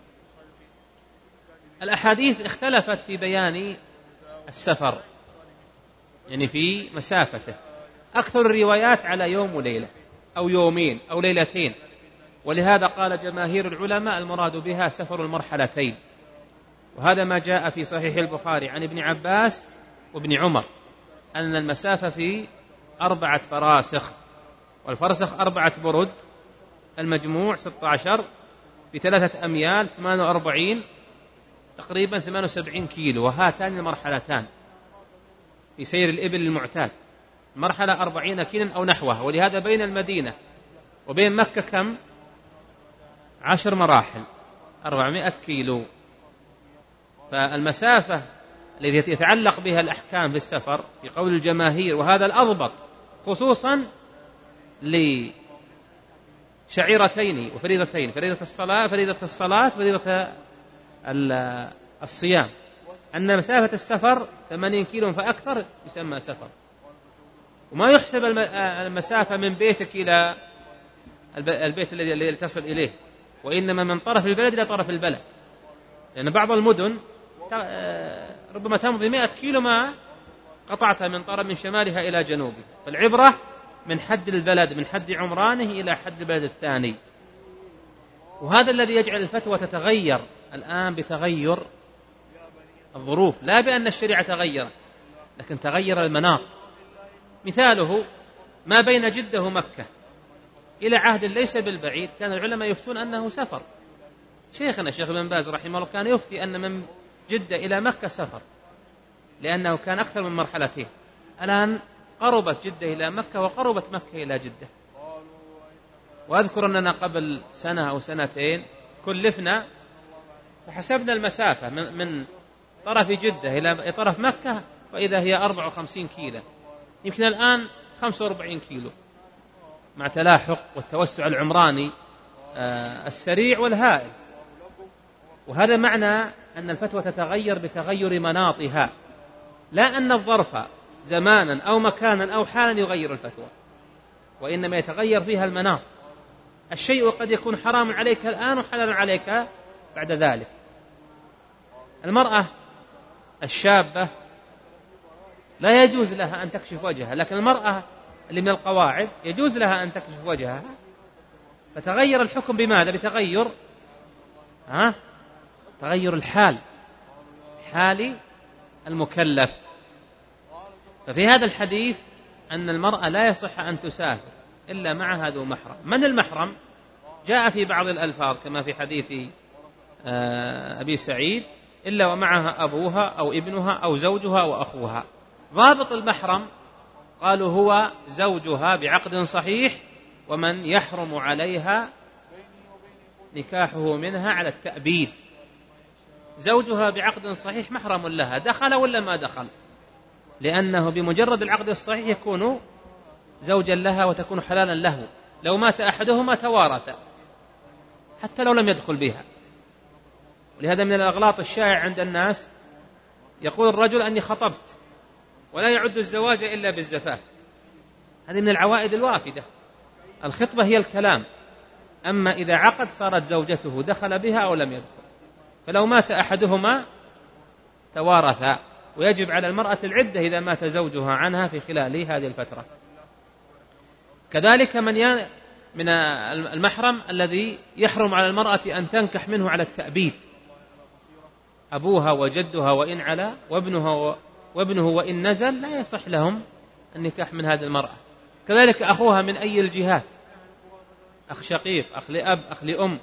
الأحاديث اختلفت في بيان السفر، يعني في مسافته. أكثر الروايات على يوم وليلة أو يومين أو ليلتين، ولهذا قال جماهير العلماء المراد بها سفر المرحلتين، وهذا ما جاء في صحيح البخاري عن ابن عباس وابن عمر أن المسافة في أربعة فراسخ، والفرسخ أربعة برد، المجموع ستة عشر في ثلاثة أميال ثمانية وأربعين تقريبا ثمانية وسبعين كيلو، وهاتان المرحلتان في سير الإبل المعتاد، مرحلة أربعين كيلو أو نحوها. ولهذا بين المدينة وبين مكة كم؟ عشر مراحل، أربعمائة كيلو. فالمسافة التي يتعلق بها الأحكام في السفر في قول الجماهير، وهذا الأضبط خصوصا لشعيرتين وفريضتين، فريضة الصلاة فريضة الصلاة فريضة الصيام، أن مسافة السفر ثمانين كيلو فأكثر يسمى سفر. وما يحسب المسافة من بيتك إلى البيت الذي تصل إليه، وإنما من طرف البلد إلى طرف البلد، لأن بعض المدن ربما تمضي مئة كيلو ما قطعتها من طرف من شمالها إلى جنوبه. فالعبرة من حد البلد، من حد عمرانه إلى حد البلد الثاني. وهذا الذي يجعل الفتوى تتغير الآن بتغير الظروف، لا بأن الشريعة تغيرت، لكن تغير المناط. مثاله ما بين جدة ومكة إلى عهد ليس بالبعيد كان العلماء يفتون أنه سفر. شيخنا الشيخ ابن باز رحمه الله كان يفتي أن من جدة إلى مكة سفر، لأنه كان أكثر من مرحلتين. الآن قربت جدة إلى مكة وقربت مكة إلى جدة. وأذكر أننا قبل سنة أو سنتين كلفنا فحسبنا المسافة من طرف جدة إلى طرف مكة، وإذا هي أربعة وخمسين كيلو، يمكن الآن خمسة وأربعين كيلو، مع تلاحق والتوسع العمراني السريع والهائل. وهذا معنى أن الفتوى تتغير بتغير مناطها، لا أن الظرف زمانا أو مكانا أو حالا يغير الفتوى، وإنما يتغير فيها المناط. الشيء قد يكون حرام عليك الآن وحلال عليك بعد ذلك. المرأة الشابة لا يجوز لها أن تكشف وجهها، لكن المرأة اللي من القواعد يجوز لها أن تكشف وجهها. فتغير الحكم بماذا؟ بتغير ها؟ تغير الحال، حال المكلف. ففي هذا الحديث أن المرأة لا يصح أن تسافر إلا معها ذو محرم. من المحرم؟ جاء في بعض الألفاظ كما في حديث أبي سعيد إلا ومعها أبوها أو ابنها أو زوجها أو أخوها. ضابط المحرم قالوا هو زوجها بعقد صحيح، ومن يحرم عليها نكاحه منها على التأبيد. زوجها بعقد صحيح محرم لها، دخل ولا ما دخل، لأنه بمجرد العقد الصحيح يكون زوجا لها وتكون حلالا له. لو مات أحدهما توارث حتى لو لم يدخل بها. ولهذا من الأغلاط الشائع عند الناس يقول الرجل أني خطبت ولا يعد الزواج إلا بالزفاف. هذه من العوائد الوافدة. الخطبة هي الكلام، أما إذا عقد صارت زوجته دخل بها أو لم يدخل. فلو مات أحدهما توارثا، ويجب على المرأة العدة إذا مات زوجها عنها في خلال هذه الفترة. كذلك من ي... من المحرم الذي يحرم على المرأة أن تنكح منه على التأبيد، أبوها وجدها وإن علا، وابنها و... وابنه وإن نزل، لا يصح لهم النكاح من هذه المرأة. كذلك أخوها من أي الجهات، أخ شقيق، أخ لأب، أخ لأم.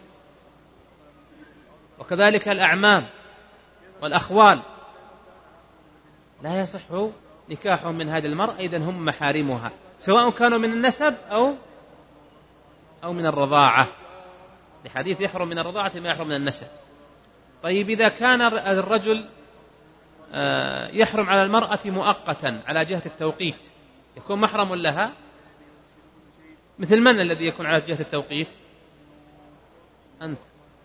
وكذلك الأعمام والأخوال لا يصح نكاحهم من هذه المرأة، إذن هم محارمها. سواء كانوا من النسب أو أو من الرضاعة، لحديث يحرم من الرضاعة ما يحرم من النسب. طيب إذا كان الرجل يحرم على المرأة مؤقتا على جهة التوقيت، يكون محرم لها مثل من الذي يكون على جهة التوقيت؟ أنت.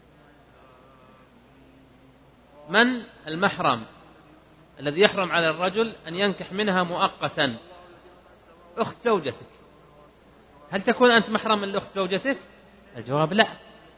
من المحرم الذي يحرم على الرجل أن ينكح منها مؤقتا؟ أخت زوجتك. هل تكون أنت محرم لأخت زوجتك؟ الجواب لا.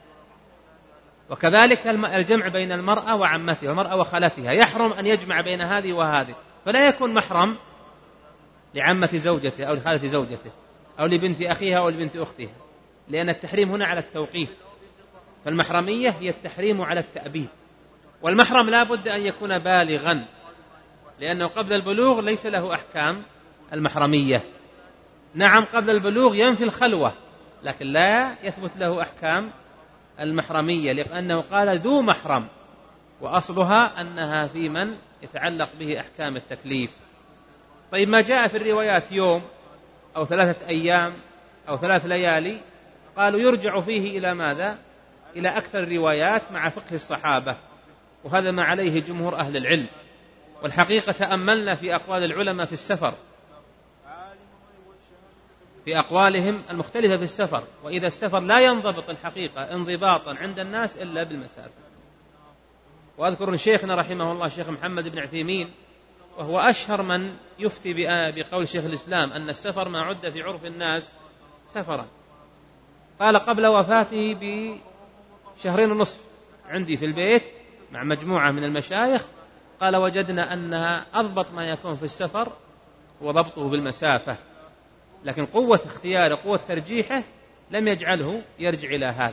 وكذلك الجمع بين المرأة وعمتها والمرأة وخالتها، يحرم أن يجمع بين هذه وهذه، فلا يكون محرم لعمة زوجته أو لخالة زوجته أو لبنت أخيها أو لبنت أختها، لأن التحريم هنا على التوقيت. فالمحرمية هي التحريم على التأبيد، والمحرم لا بد أن يكون بالغا، لأنه قبل البلوغ ليس له أحكام المحرمية. نعم قبل البلوغ ينفي الخلوة، لكن لا يثبت له أحكام المحرمية، لأنه قال ذو محرم، وأصلها أنها في من يتعلق به أحكام التكليف. طيب ما جاء في الروايات يوم أو ثلاثة أيام أو ثلاث ليالي، قالوا يرجع فيه إلى ماذا؟ إلى أكثر الروايات مع فقه الصحابة، وهذا ما عليه جمهور أهل العلم. والحقيقة تأملنا في أقوال العلماء في السفر، في أقوالهم المختلفة في السفر، وإذا السفر لا ينضبط الحقيقة انضباطا عند الناس إلا بالمسافة. وأذكر أن شيخنا رحمه الله شيخ محمد بن عثيمين، وهو أشهر من يفتي بقول شيخ الإسلام أن السفر ما عد في عرف الناس سفرا، قال قبل وفاته بشهرين ونصف عندي في البيت مع مجموعة من المشايخ، قال وجدنا أنها أضبط ما يكون في السفر وضبطه بالمسافة، لكن قوة اختياره قوة ترجيحه لم يجعله يرجع إلى هذا.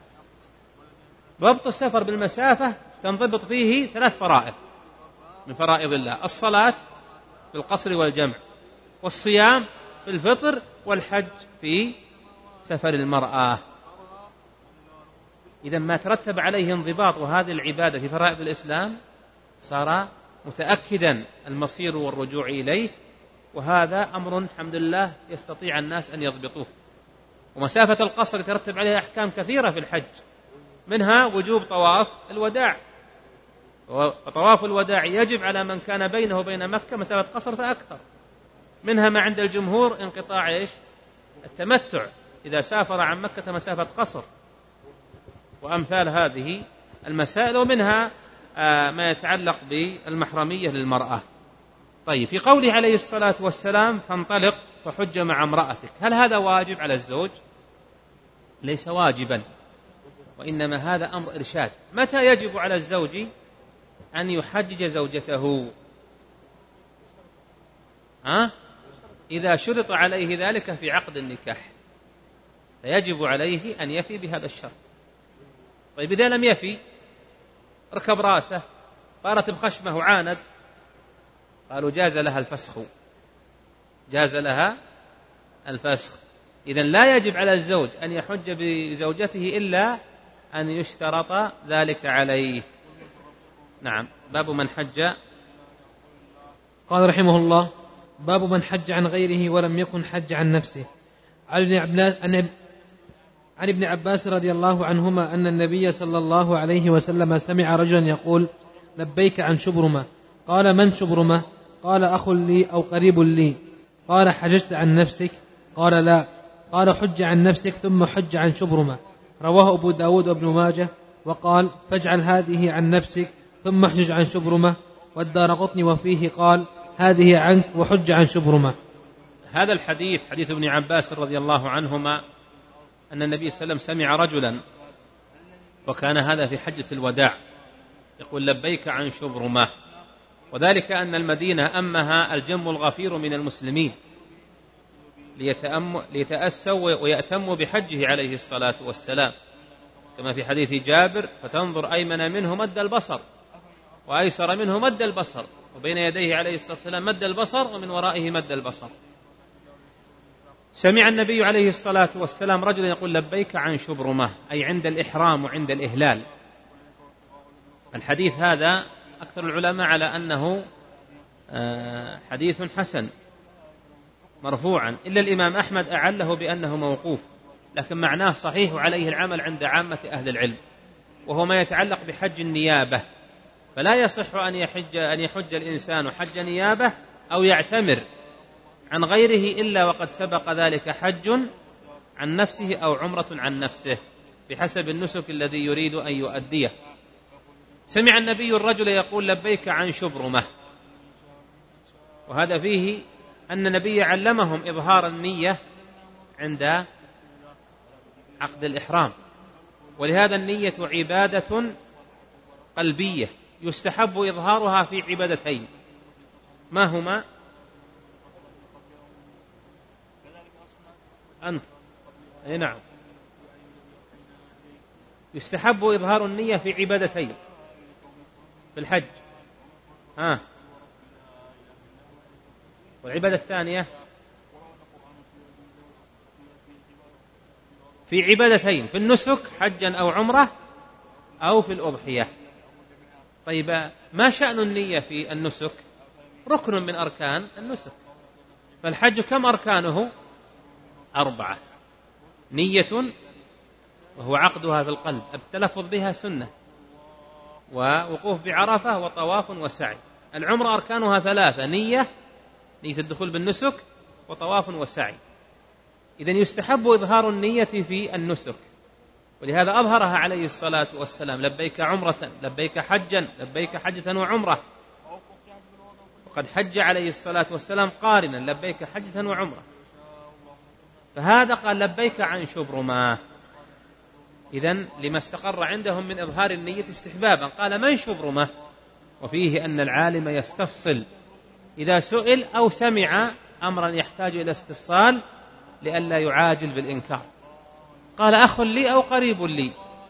ضبط السفر بالمسافة تنضبط فيه ثلاث فرائض من فرائض الله: الصلاة في القصر والجمع، والصيام في الفطر، والحج في سفر المرأة. إذا ما ترتب عليه انضباط وهذه العبادة في فرائض الإسلام صار متأكدا المصير والرجوع إليه، وهذا أمر الحمد لله يستطيع الناس أن يضبطوه. ومسافة القصر يترتب عليها أحكام كثيرة في الحج، منها وجوب طواف الوداع، وطواف الوداع يجب على من كان بينه وبين مكة مسافة قصر فأكثر، منها ما عند الجمهور انقطاع إيش؟ التمتع إذا سافر عن مكة مسافة قصر، وأمثال هذه المسائل، ومنها ما يتعلق بالمحرمية للمرأة. طيب في قوله عليه الصلاة والسلام فانطلق فحج مع امرأتك، هل هذا واجب على الزوج؟ ليس واجبا، وإنما هذا أمر إرشاد. متى يجب على الزوج أن يحجج زوجته؟ ها؟ إذا شرط عليه ذلك في عقد النكاح فيجب عليه أن يفي بهذا الشرط. طيب إذا لم يفي، ركب راسه، طارت بخشمه وعاند، قالوا جاز لها الفسخ، جاز لها الفسخ. إذن لا يجب على الزوج أن يحج بزوجته إلا أن يشترط ذلك عليه. نعم. باب من حج. قال رحمه الله: باب من حج عن غيره ولم يكن حج عن نفسه. عن ابن عباس رضي الله عنهما أن النبي صلى الله عليه وسلم سمع رجلا يقول: لبيك عن شبرمة. قال: من شبرمة؟ قال: أخ لي أو قريب لي. قال: حججت عن نفسك؟ قال: لا. قال: حج عن نفسك ثم حج عن شبرمة. رواه أبو داود وابن ماجه، وقال: فاجعل هذه عن نفسك ثم احجج عن شبرمة. والدارقطني وفيه قال: هذه عنك وحج عن شبرمة. هذا الحديث حديث ابن عباس رضي الله عنهما أن النبي صلى الله عليه وسلم سمع رجلا، وكان هذا في حجة الوداع، يقول: لبيك عن شبرمة، وذلك أن المدينة أمها الجم الغفير من المسلمين ليتأسوا ويأتموا بحجه عليه الصلاة والسلام، كما في حديث جابر: فتنظر أيمن منه مد البصر وأيسر منه مد البصر، وبين يديه عليه الصلاة والسلام مد البصر ومن ورائه مد البصر. سمع النبي عليه الصلاة والسلام رجلا يقول: لبيك عن شبرمة، أي عند الإحرام وعند الإهلال. الحديث هذا أكثر العلماء على أنه حديث حسن مرفوعا، إلا الإمام أحمد أعله بأنه موقوف، لكن معناه صحيح وعليه العمل عند عامة أهل العلم، وهو ما يتعلق بحج النيابة. فلا يصح أن يحج, أن يحج الإنسان حج نيابة أو يعتمر عن غيره إلا وقد سبق ذلك حج عن نفسه أو عمرة عن نفسه بحسب النسك الذي يريد أن يؤديه. سمع النبي الرجل يقول لبيك عن شبرمة، وهذا فيه أن النبي علمهم إظهار النية عند عقد الإحرام، ولهذا النية عبادة قلبية يستحب إظهارها في عبادتين، ما هما؟ أنت أي نعم، يستحب إظهار النية في عبادتين في الحج، ها، والعبادة الثانية في عبادتين، في النسك حجا أو عمرة أو في الأضحية. طيب ما شأن النية في النسك؟ ركن من أركان النسك. فالحج كم أركانه؟ أربعة: نية وهو عقدها في القلب، التلفظ بها سنة، ووقوف بعرفة، وطواف وسعي. العمرة أركانها ثلاثة: نية، نية الدخول بالنسك، وطواف وسعي. إذن يستحب إظهار النية في النسك، ولهذا أظهرها عليه الصلاة والسلام: لبيك عمرة، لبيك حجا، لبيك حجة وعمرة. وقد حج عليه الصلاة والسلام قارنا، لبيك حجة وعمرة. فهذا قال لبيك عن شبرمة، إذن لما استقر عندهم من إظهار النية استحبابا. قال من شبرمة؟ وفيه أن العالم يستفصل إذا سئل أو سمع أمرا يحتاج إلى استفصال لئلا يعاجل بالإنكار. قال أخ لي أو قريب لي.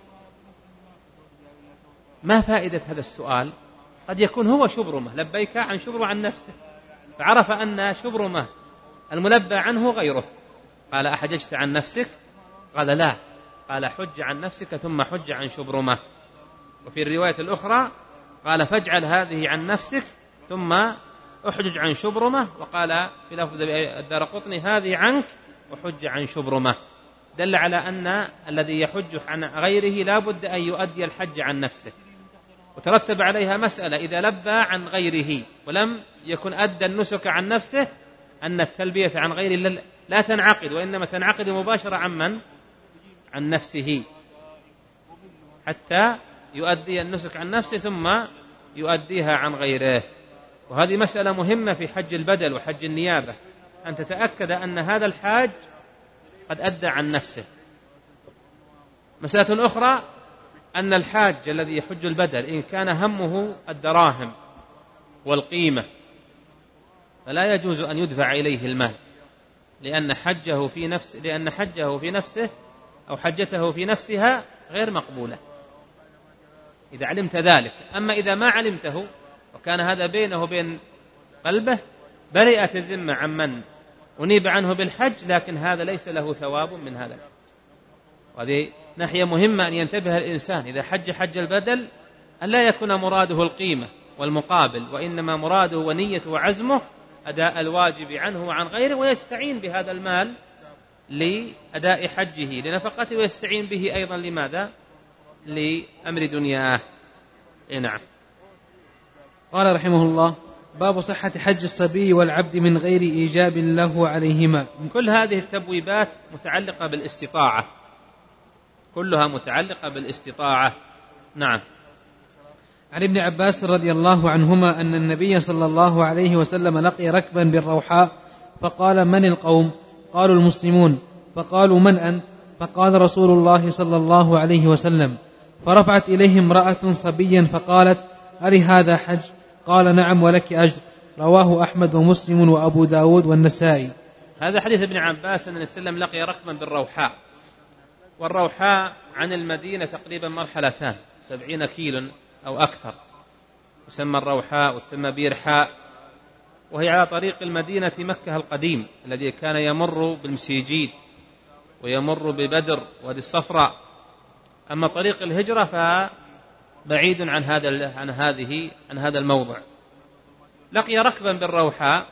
ما فائدة هذا السؤال؟ قد يكون هو شبرمة، لبيك عن شبرمة عن نفسه، فعرف أن شبرمة الملبى عنه غيره. قال أحججت عن نفسك؟ قال لا. قال حج عن نفسك ثم حج عن شبرمة. وفي الرواية الأخرى قال فاجعل هذه عن نفسك ثم أحجج عن شبرمة. وقال في لفظ الدارقطني هذه عنك وحج عن شبرمة، دل على أن الذي يحج عن غيره لا بد أن يؤدي الحج عن نفسه. وترتب عليها مسألة: إذا لبى عن غيره ولم يكن أدى النسك عن نفسه، أن التلبية عن غيره لا تنعقد، وإنما تنعقد مباشرة عن من؟ عن نفسه، حتى يؤدي النسك عن نفسه ثم يؤديها عن غيره. وهذه مسألة مهمة في حج البدل وحج النيابة، أن تتأكد أن هذا الحاج قد أدى عن نفسه. مسألة أخرى أن الحاج الذي يحج البدل إن كان همه الدراهم والقيمة فلا يجوز أن يدفع إليه المال، لأن حجه في نفس لأن حجه في نفسه أو حجته في نفسها غير مقبولة إذا علمت ذلك. أما إذا ما علمته وكان هذا بينه وبين قلبه برئت الذمة عمن أنيب عنه بالحج، لكن هذا ليس له ثواب من هذا. وهذه ناحية مهمة أن ينتبه الإنسان إذا حج حج البدل أن لا يكون مراده القيمة والمقابل، وإنما مراده ونيته وعزمه أداء الواجب عنه وعن غيره، ويستعين بهذا المال لأداء حجه لنفقته، ويستعين به أيضا لماذا؟ لأمر دنياه. إيه نعم. قال رحمه الله: باب صحة حج الصبي والعبد من غير إيجاب له عليهما. كل هذه التبويبات متعلقة بالاستطاعة، كلها متعلقة بالاستطاعة. نعم. عن ابن عباس رضي الله عنهما أن النبي صلى الله عليه وسلم لقي ركبا بالروحاء فقال: من القوم؟ قالوا: المسلمون. فقالوا: من أنت؟ فقال: رسول الله صلى الله عليه وسلم. فرفعت إليه امرأة صبيا فقالت: ألي هذا حج؟ قال: نعم ولك أجر. رواه أحمد ومسلم وأبو داود والنسائي. هذا حديث ابن عباس أن النبي صلى الله عليه وسلم لقي ركبا بالروحاء، والروحاء عن المدينة تقريبا مرحلتان، سبعين كيلو أو أكثر، تسمى الروحاء وتسمى بيرحاء، وهي على طريق المدينة مكة القديم الذي كان يمر بالمسيجيد ويمر ببدر وادي الصفراء. أما طريق الهجرة فبعيد عن هذا عن هذه عن هذا الموضع. لقي ركبا بالروحاء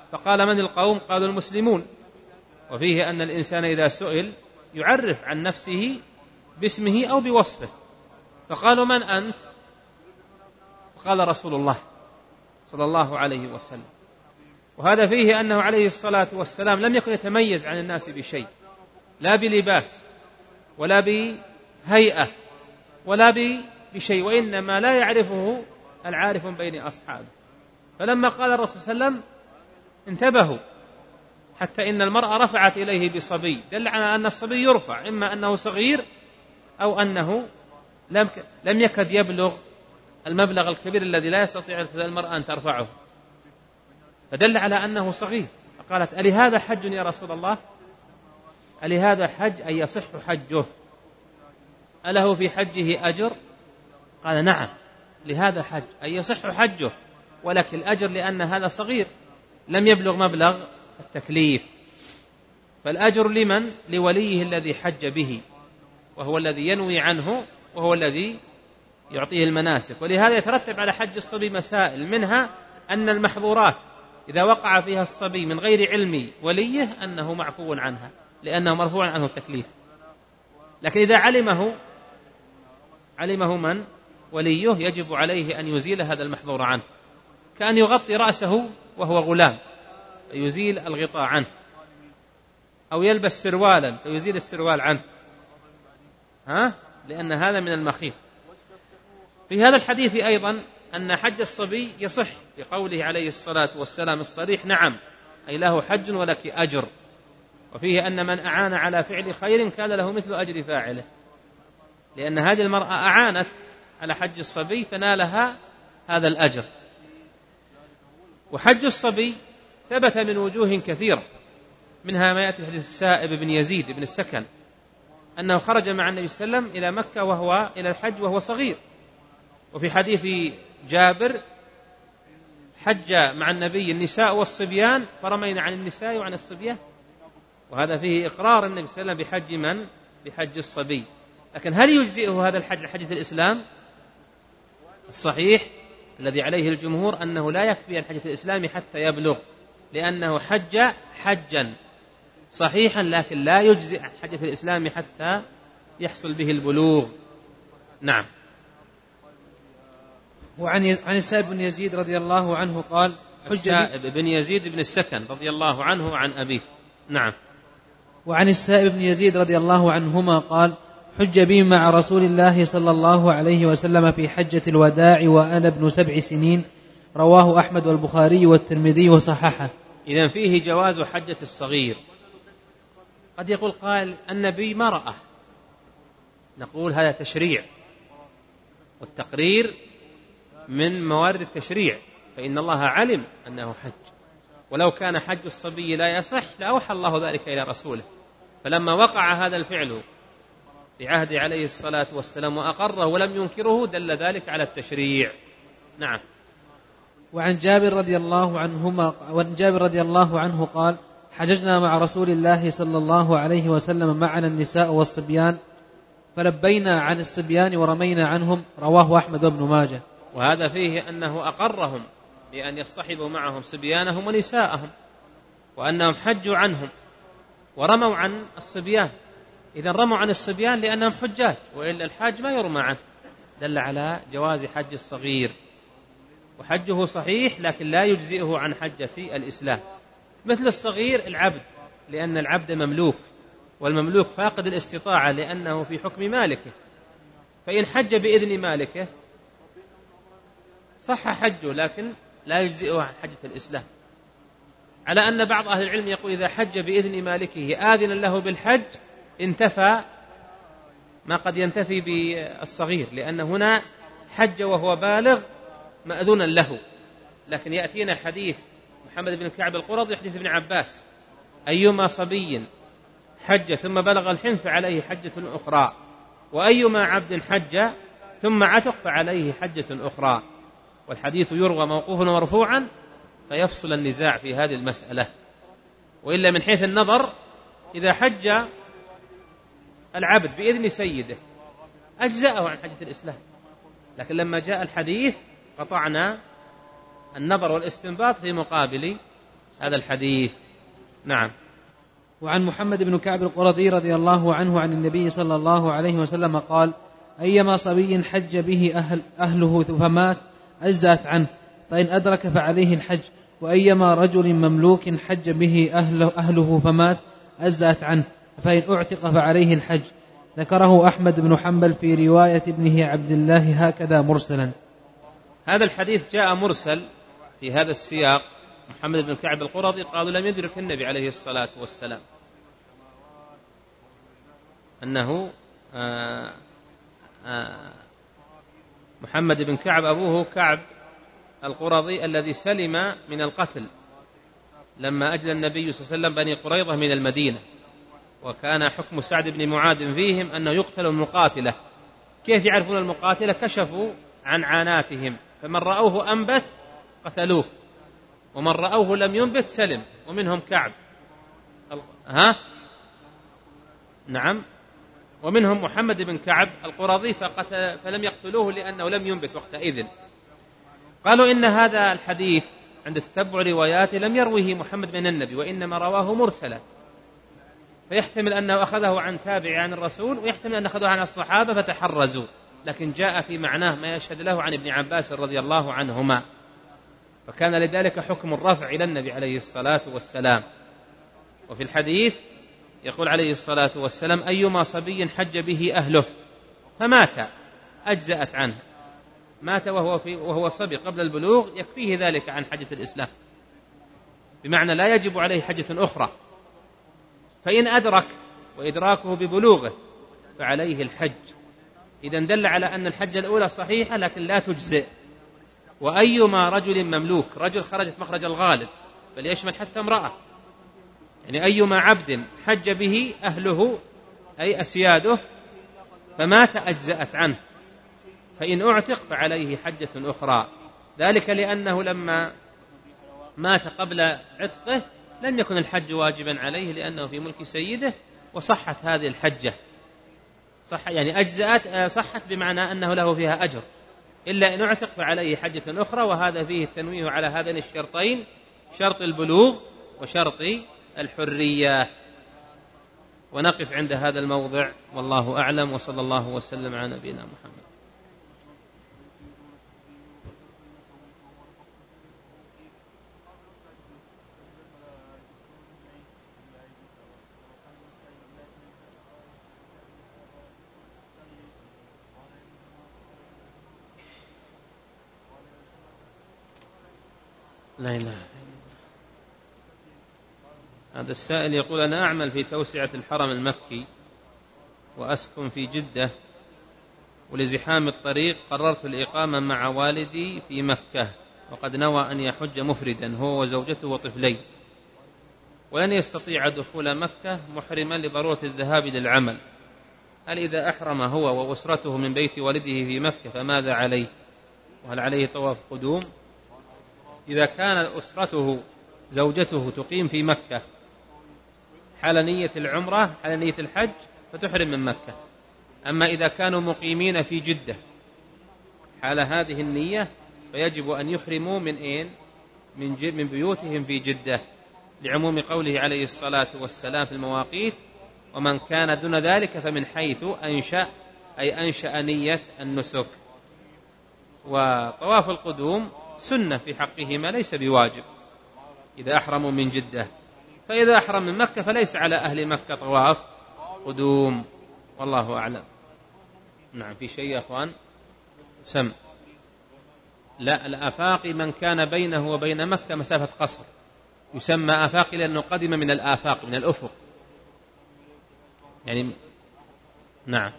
فقال من القوم؟ قالوا المسلمون. وفيه أن الإنسان إذا سئل يعرف عن نفسه باسمه أو بوصفه، فقالوا من أنت؟ قال رسول الله صلى الله عليه وسلم. وهذا فيه أنه عليه الصلاة والسلام لم يكن يتميز عن الناس بشيء، لا بلباس ولا بهيئة ولا بشيء، وإنما لا يعرفه العارف بين أصحابه. فلما قال الرسول صلى الله عليه وسلم انتبهوا، حتى إن المرأة رفعت إليه بصبي، دل على أن الصبي يرفع، إما أنه صغير أو أنه لم لم يكد يبلغ المبلغ الكبير الذي لا يستطيع المرأة أن ترفعه، فدل على أنه صغير. فقالت ألي هذا حج يا رسول الله؟ ألي هذا حج أي يصح حجه؟ أله في حجه أجر؟ قال نعم، لهذا حج أي يصح حجه، ولكن الأجر لأن هذا صغير لم يبلغ مبلغ التكليف، فالأجر لمن؟ لوليه الذي حج به، وهو الذي ينوي عنه، وهو الذي يعطيه المناسك. ولهذا يترتب على حج الصبي مسائل، منها أن المحظورات إذا وقع فيها الصبي من غير علم وليه أنه معفو عنها، لأنه مرفوع عنه التكليف. لكن إذا علمه علمه من؟ وليه، يجب عليه أن يزيل هذا المحظور عنه، كأن يغطي رأسه وهو غلام فيزيل الغطاء عنه، أو يلبس سروالا فيزيل السروال عنه، ها؟ لأن هذا من المخيط. في هذا الحديث أيضا أن حج الصبي يصح، لقوله عليه الصلاة والسلام الصريح نعم أي له حج ولك أجر. وفيه أن من أعان على فعل خير كان له مثل أجر فاعله، لأن هذه المرأة أعانت على حج الصبي فنالها هذا الأجر. وحج الصبي ثبت من وجوه كثيرة، منها ما يأتي في حديث السائب بن يزيد بن السكن أنه خرج مع النبي صلى الله عليه وسلم إلى مكة وهو إلى الحج وهو صغير. وفي حديث جابر حج مع النبي النساء والصبيان فرمينا عن النساء وعن الصبيان، وهذا فيه إقرار النبي صلى الله عليه وسلم بحج من؟ بحج الصبي. لكن هل يجزئه هذا الحج لحجة الإسلام؟ الصحيح الذي عليه الجمهور أنه لا يكفي عن حجة الإسلام حتى يبلغ، لأنه حج حجا صحيحا، لكن لا يجزئ عن حجة الإسلام حتى يحصل به البلوغ. نعم. وعن عن السائب بن يزيد رضي الله عنه قال حج السائب بن يزيد بن السكن رضي الله عنه عن أبيه. نعم. وعن السائب بن يزيد رضي الله عنهما قال حج بي مع رسول الله صلى الله عليه وسلم في حجة الوداع وأنا ابن سبع سنين، رواه أحمد والبخاري والترمذي وصححه. إذن فيه جواز حجة الصغير. قد يقول قائل النبي ما رأى، نقول هذا تشريع، والتقرير من موارد التشريع، فإن الله علم أنه حج، ولو كان حج الصبي لا يصح لأوحى الله ذلك إلى رسوله، فلما وقع هذا الفعل في عهد عليه الصلاة والسلام وأقره ولم ينكره دل ذلك على التشريع. نعم. وعن جابر رضي الله عنهما وعن جابر رضي الله عنه قال حججنا مع رسول الله صلى الله عليه وسلم معنا النساء والصبيان فلبينا عن الصبيان ورمينا عنهم، رواه أحمد وابن ماجه. وهذا فيه أنه أقرهم بأن يصطحبوا معهم صبيانهم ونساءهم، وأنهم حجوا عنهم ورموا عن الصبيان. إذن رموا عن الصبيان لأنهم حجاج، وإلا الحاج ما يرمى عنه، دل على جواز حج الصغير، وحجه صحيح لكن لا يجزئه عن حجة الإسلام. مثل الصغير العبد، لأن العبد مملوك، والمملوك فاقد الاستطاعة لأنه في حكم مالكه، فإن حج بإذن مالكه صح حجه لكن لا يجزئه عن حجة الإسلام، على أن بعض أهل العلم يقول إذا حج بإذن مالكه آذنا له بالحج انتفى ما قد ينتفي بالصغير، لأن هنا حج وهو بالغ مأذونا له. لكن يأتينا حديث محمد بن كعب القرظي حديث ابن عباس أيما صبي حج ثم بلغ الحلم فعليه حجة أخرى، وأيما عبد حج ثم عتق فعليه حجة أخرى. والحديث يروى موقوفا ومرفوعا فيفصل النزاع في هذه المسألة. وإلا من حيث النظر إذا حج العبد بإذن سيده أجزأه عن حجة الإسلام، لكن لما جاء الحديث قطعنا النظر والاستنباط في مقابل هذا الحديث. نعم. وعن محمد بن كعب القرظي رضي الله عنه عن النبي صلى الله عليه وسلم قال: أيما صبي حج به أهل أهله فمات أجزأت عنه، فإن أدرك فعليه الحج، وأيما رجل مملوك حج به أهله, أهله فمات أجزأت عنه، فإن أعتق فعليه الحج. ذكره أحمد بن حنبل في رواية ابنه عبد الله هكذا مرسلا. هذا الحديث جاء مرسل في هذا السياق. محمد بن كعب القرظي قالوا لم يدرك النبي عليه الصلاة والسلام، أنه آآ آآ محمد بن كعب أبوه كعب القرظي الذي سلم من القتل لما أجلى النبي صلى الله عليه وسلم بني قريظة من المدينة، وكان حكم سعد بن معاذ فيهم أنه يقتل المقاتلة. كيف يعرفون المقاتلة؟ كشفوا عن عاناتهم، فمن رأوه أنبت قتلوه، ومن رأوه لم ينبت سلم، ومنهم كعب ها نعم ومنهم محمد بن كعب القرظي فقتل فلم يقتلوه لأنه لم ينبت وقتئذ. قالوا إن هذا الحديث عند تتبع رواياته لم يروه محمد بن النبي، وإنما رواه مرسلا، فيحتمل أنه أخذه عن تابع عن الرسول، ويحتمل أن أخذه عن الصحابة فتحرزوا، لكن جاء في معناه ما يشهد له عن ابن عباس رضي الله عنهما، فكان لذلك حكم الرفع إلى النبي عليه الصلاة والسلام. وفي الحديث يقول عليه الصلاة والسلام: أيما صبي حج به أهله فمات أجزأت عنه. مات وهو, في وهو صبي قبل البلوغ يكفيه ذلك عن حجة الإسلام، بمعنى لا يجب عليه حجة أخرى. فإن أدرك وإدراكه ببلوغه فعليه الحج. إذن دل على أن الحجة الأولى صحيحة لكن لا تجزئ. وأيما رجل مملوك، رجل خرجت مخرج الغالب بل يشمل حتى امرأة، يعني أيما عبد حج به أهله أي أسياده فمات أجزأت عنه، فإن أعتق فعليه حجة أخرى. ذلك لأنه لما مات قبل عتقه لم يكن الحج واجبا عليه لأنه في ملك سيده، وصحت هذه الحجة، صح يعني أجزأت صحت بمعنى أنه له فيها أجر، إلا إن اعتق فعليه حجة أخرى. وهذا فيه التنويه على هذين الشرطين، شرط البلوغ وشرط الحرية. ونقف عند هذا الموضع والله أعلم، وصلى الله وسلم على نبينا محمد. لا إله. هذا السائل يقول: أنا أعمل في توسعة الحرم المكي وأسكن في جدة، ولزحام الطريق قررت الإقامة مع والدي في مكة، وقد نوى أن يحج مفردا هو وزوجته وطفلين، ولن يستطيع دخول مكة محرما لضرورة الذهاب للعمل. هل إذا أحرم هو وأسرته من بيت والده في مكة فماذا عليه؟ وهل عليه طواف قدوم؟ إذا كان أسرته زوجته تقيم في مكة حال نية العمرة حال نية الحج فتحرم من مكة. أما إذا كانوا مقيمين في جدة حال هذه النية فيجب أن يحرموا من أين؟ من, من بيوتهم في جدة، لعموم قوله عليه الصلاة والسلام في المواقيت: ومن كان دون ذلك فمن حيث أنشأ، أي أنشأ نية النسك. وطواف القدوم سنة في حقهما ليس بواجب إذا أحرموا من جدة، فإذا أحرم من مكة فليس على أهل مكة طواف قدوم، والله أعلم. نعم. في شيء يا أخوان؟ سم لا، الآفاقي من كان بينه وبين مكة مسافة قصر يسمى آفاقي لأنه قدم من الآفاق من الأفق يعني. نعم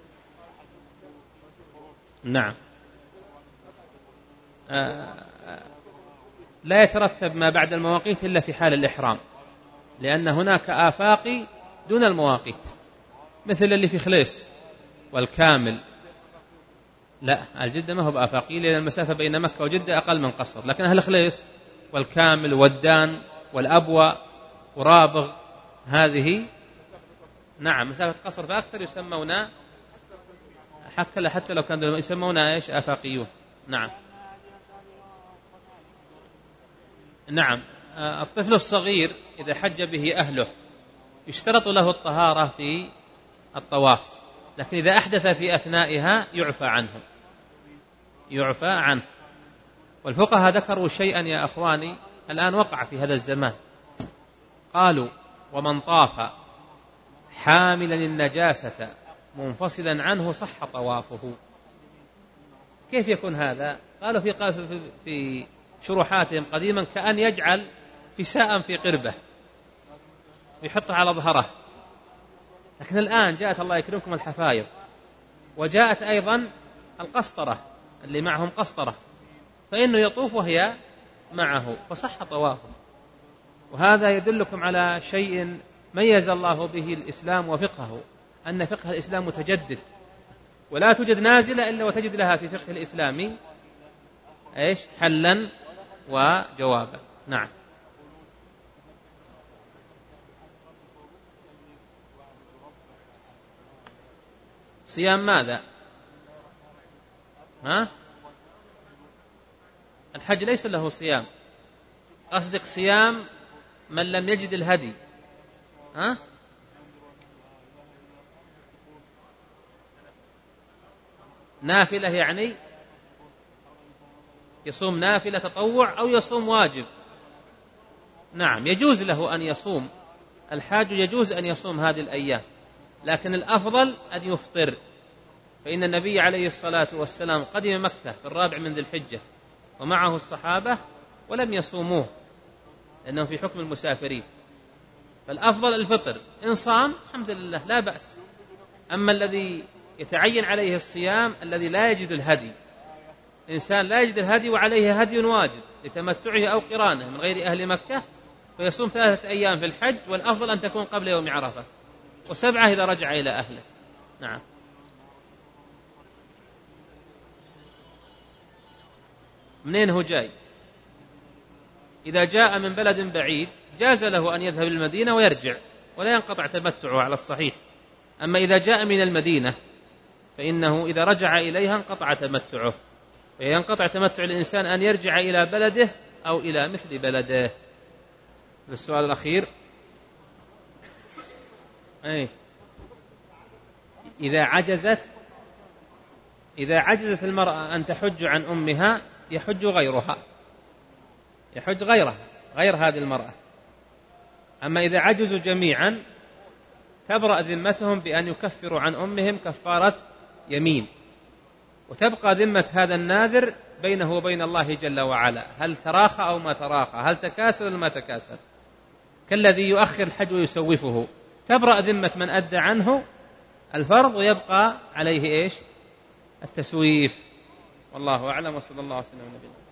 نعم آه لا يترتب ما بعد المواقيت إلا في حال الإحرام، لأن هناك آفاقي دون المواقيت مثل اللي في خليس والكامل. لا، الجدة ما هو بآفاقي لأن المسافة بين مكة وجدة أقل من قصر، لكن أهل خليس والكامل والدان والأبوى ورابغ هذه نعم مسافة قصر فأكثر، يسمون حتى حتى لو كانوا يسمون إيش آفاقيون. نعم نعم الطفل الصغير إذا حج به أهله يشترط له الطهارة في الطواف، لكن إذا أحدث في أثنائها يعفى عنه يعفى عنه والفقهاء ذكروا شيئا يا أخواني الآن وقع في هذا الزمان، قالوا: ومن طاف حاملا النجاسة منفصلا عنه صح طوافه. كيف يكون هذا؟ قالوا في في شروحاتهم قديما كأن يجعل فساء في قربه ويحطه على ظهره، لكن الآن جاءت الله يكرمكم الحفايض، وجاءت أيضا القسطرة اللي معهم قسطرة، فإنه يطوف وهي معه فصح طوافه. وهذا يدلكم على شيء ميز الله به الإسلام وفقهه، أن فقه الإسلام متجدد، ولا توجد نازلة إلا وتجد لها في فقه الإسلام إيش؟ حلا وجوابا. نعم. صيام ماذا؟ ها؟ الحج ليس له صيام، قصدك صيام من لم يجد الهدي. ها؟ نافلة يعني يصوم نافلة تطوع أو يصوم واجب. نعم، يجوز له أن يصوم، الحاج يجوز أن يصوم هذه الأيام، لكن الأفضل أن يفطر، فإن النبي عليه الصلاة والسلام قدم مكة في الرابع من ذي الحجة ومعه الصحابة ولم يصوموه لأنهم في حكم المسافرين، فالأفضل الفطر. إن صام الحمد لله لا بأس. أما الذي يتعين عليه الصيام الذي لا يجد الهدي، إنسان لا يجد الهدي وعليه هدي واجب لتمتعه أو قرانه من غير أهل مكة، فيصوم ثلاثة أيام في الحج، والأفضل أن تكون قبل يوم عرفة، وسبعة إذا رجع إلى أهله. نعم. منين هو جاي؟ إذا جاء من بلد بعيد جاز له أن يذهب المدينة ويرجع ولا ينقطع تمتعه على الصحيح. أما إذا جاء من المدينة فإنه إذا رجع إليها انقطع تمتعه، وينقطع تمتع الإنسان أن يرجع إلى بلده أو إلى مثل بلده. السؤال الأخير: أي إذا عجزت إذا عجزت المرأة أن تحج عن أمها يحج غيرها يحج غيرها غير هذه المرأة. أما إذا عجزوا جميعا تبرأ ذمتهم بأن يكفروا عن أمهم كفارة يمين، وتبقى ذمة هذا الناذر بينه وبين الله جل وعلا، هل تراخى أو ما تراخى، هل تكاسل أو ما تكاسل، كالذي يؤخر الحج ويسوفه. تبرأ ذمة من أدى عنه الفرض ويبقى عليه إيش؟ التسويف. والله أعلم، وصلى الله وسلم على نبينا.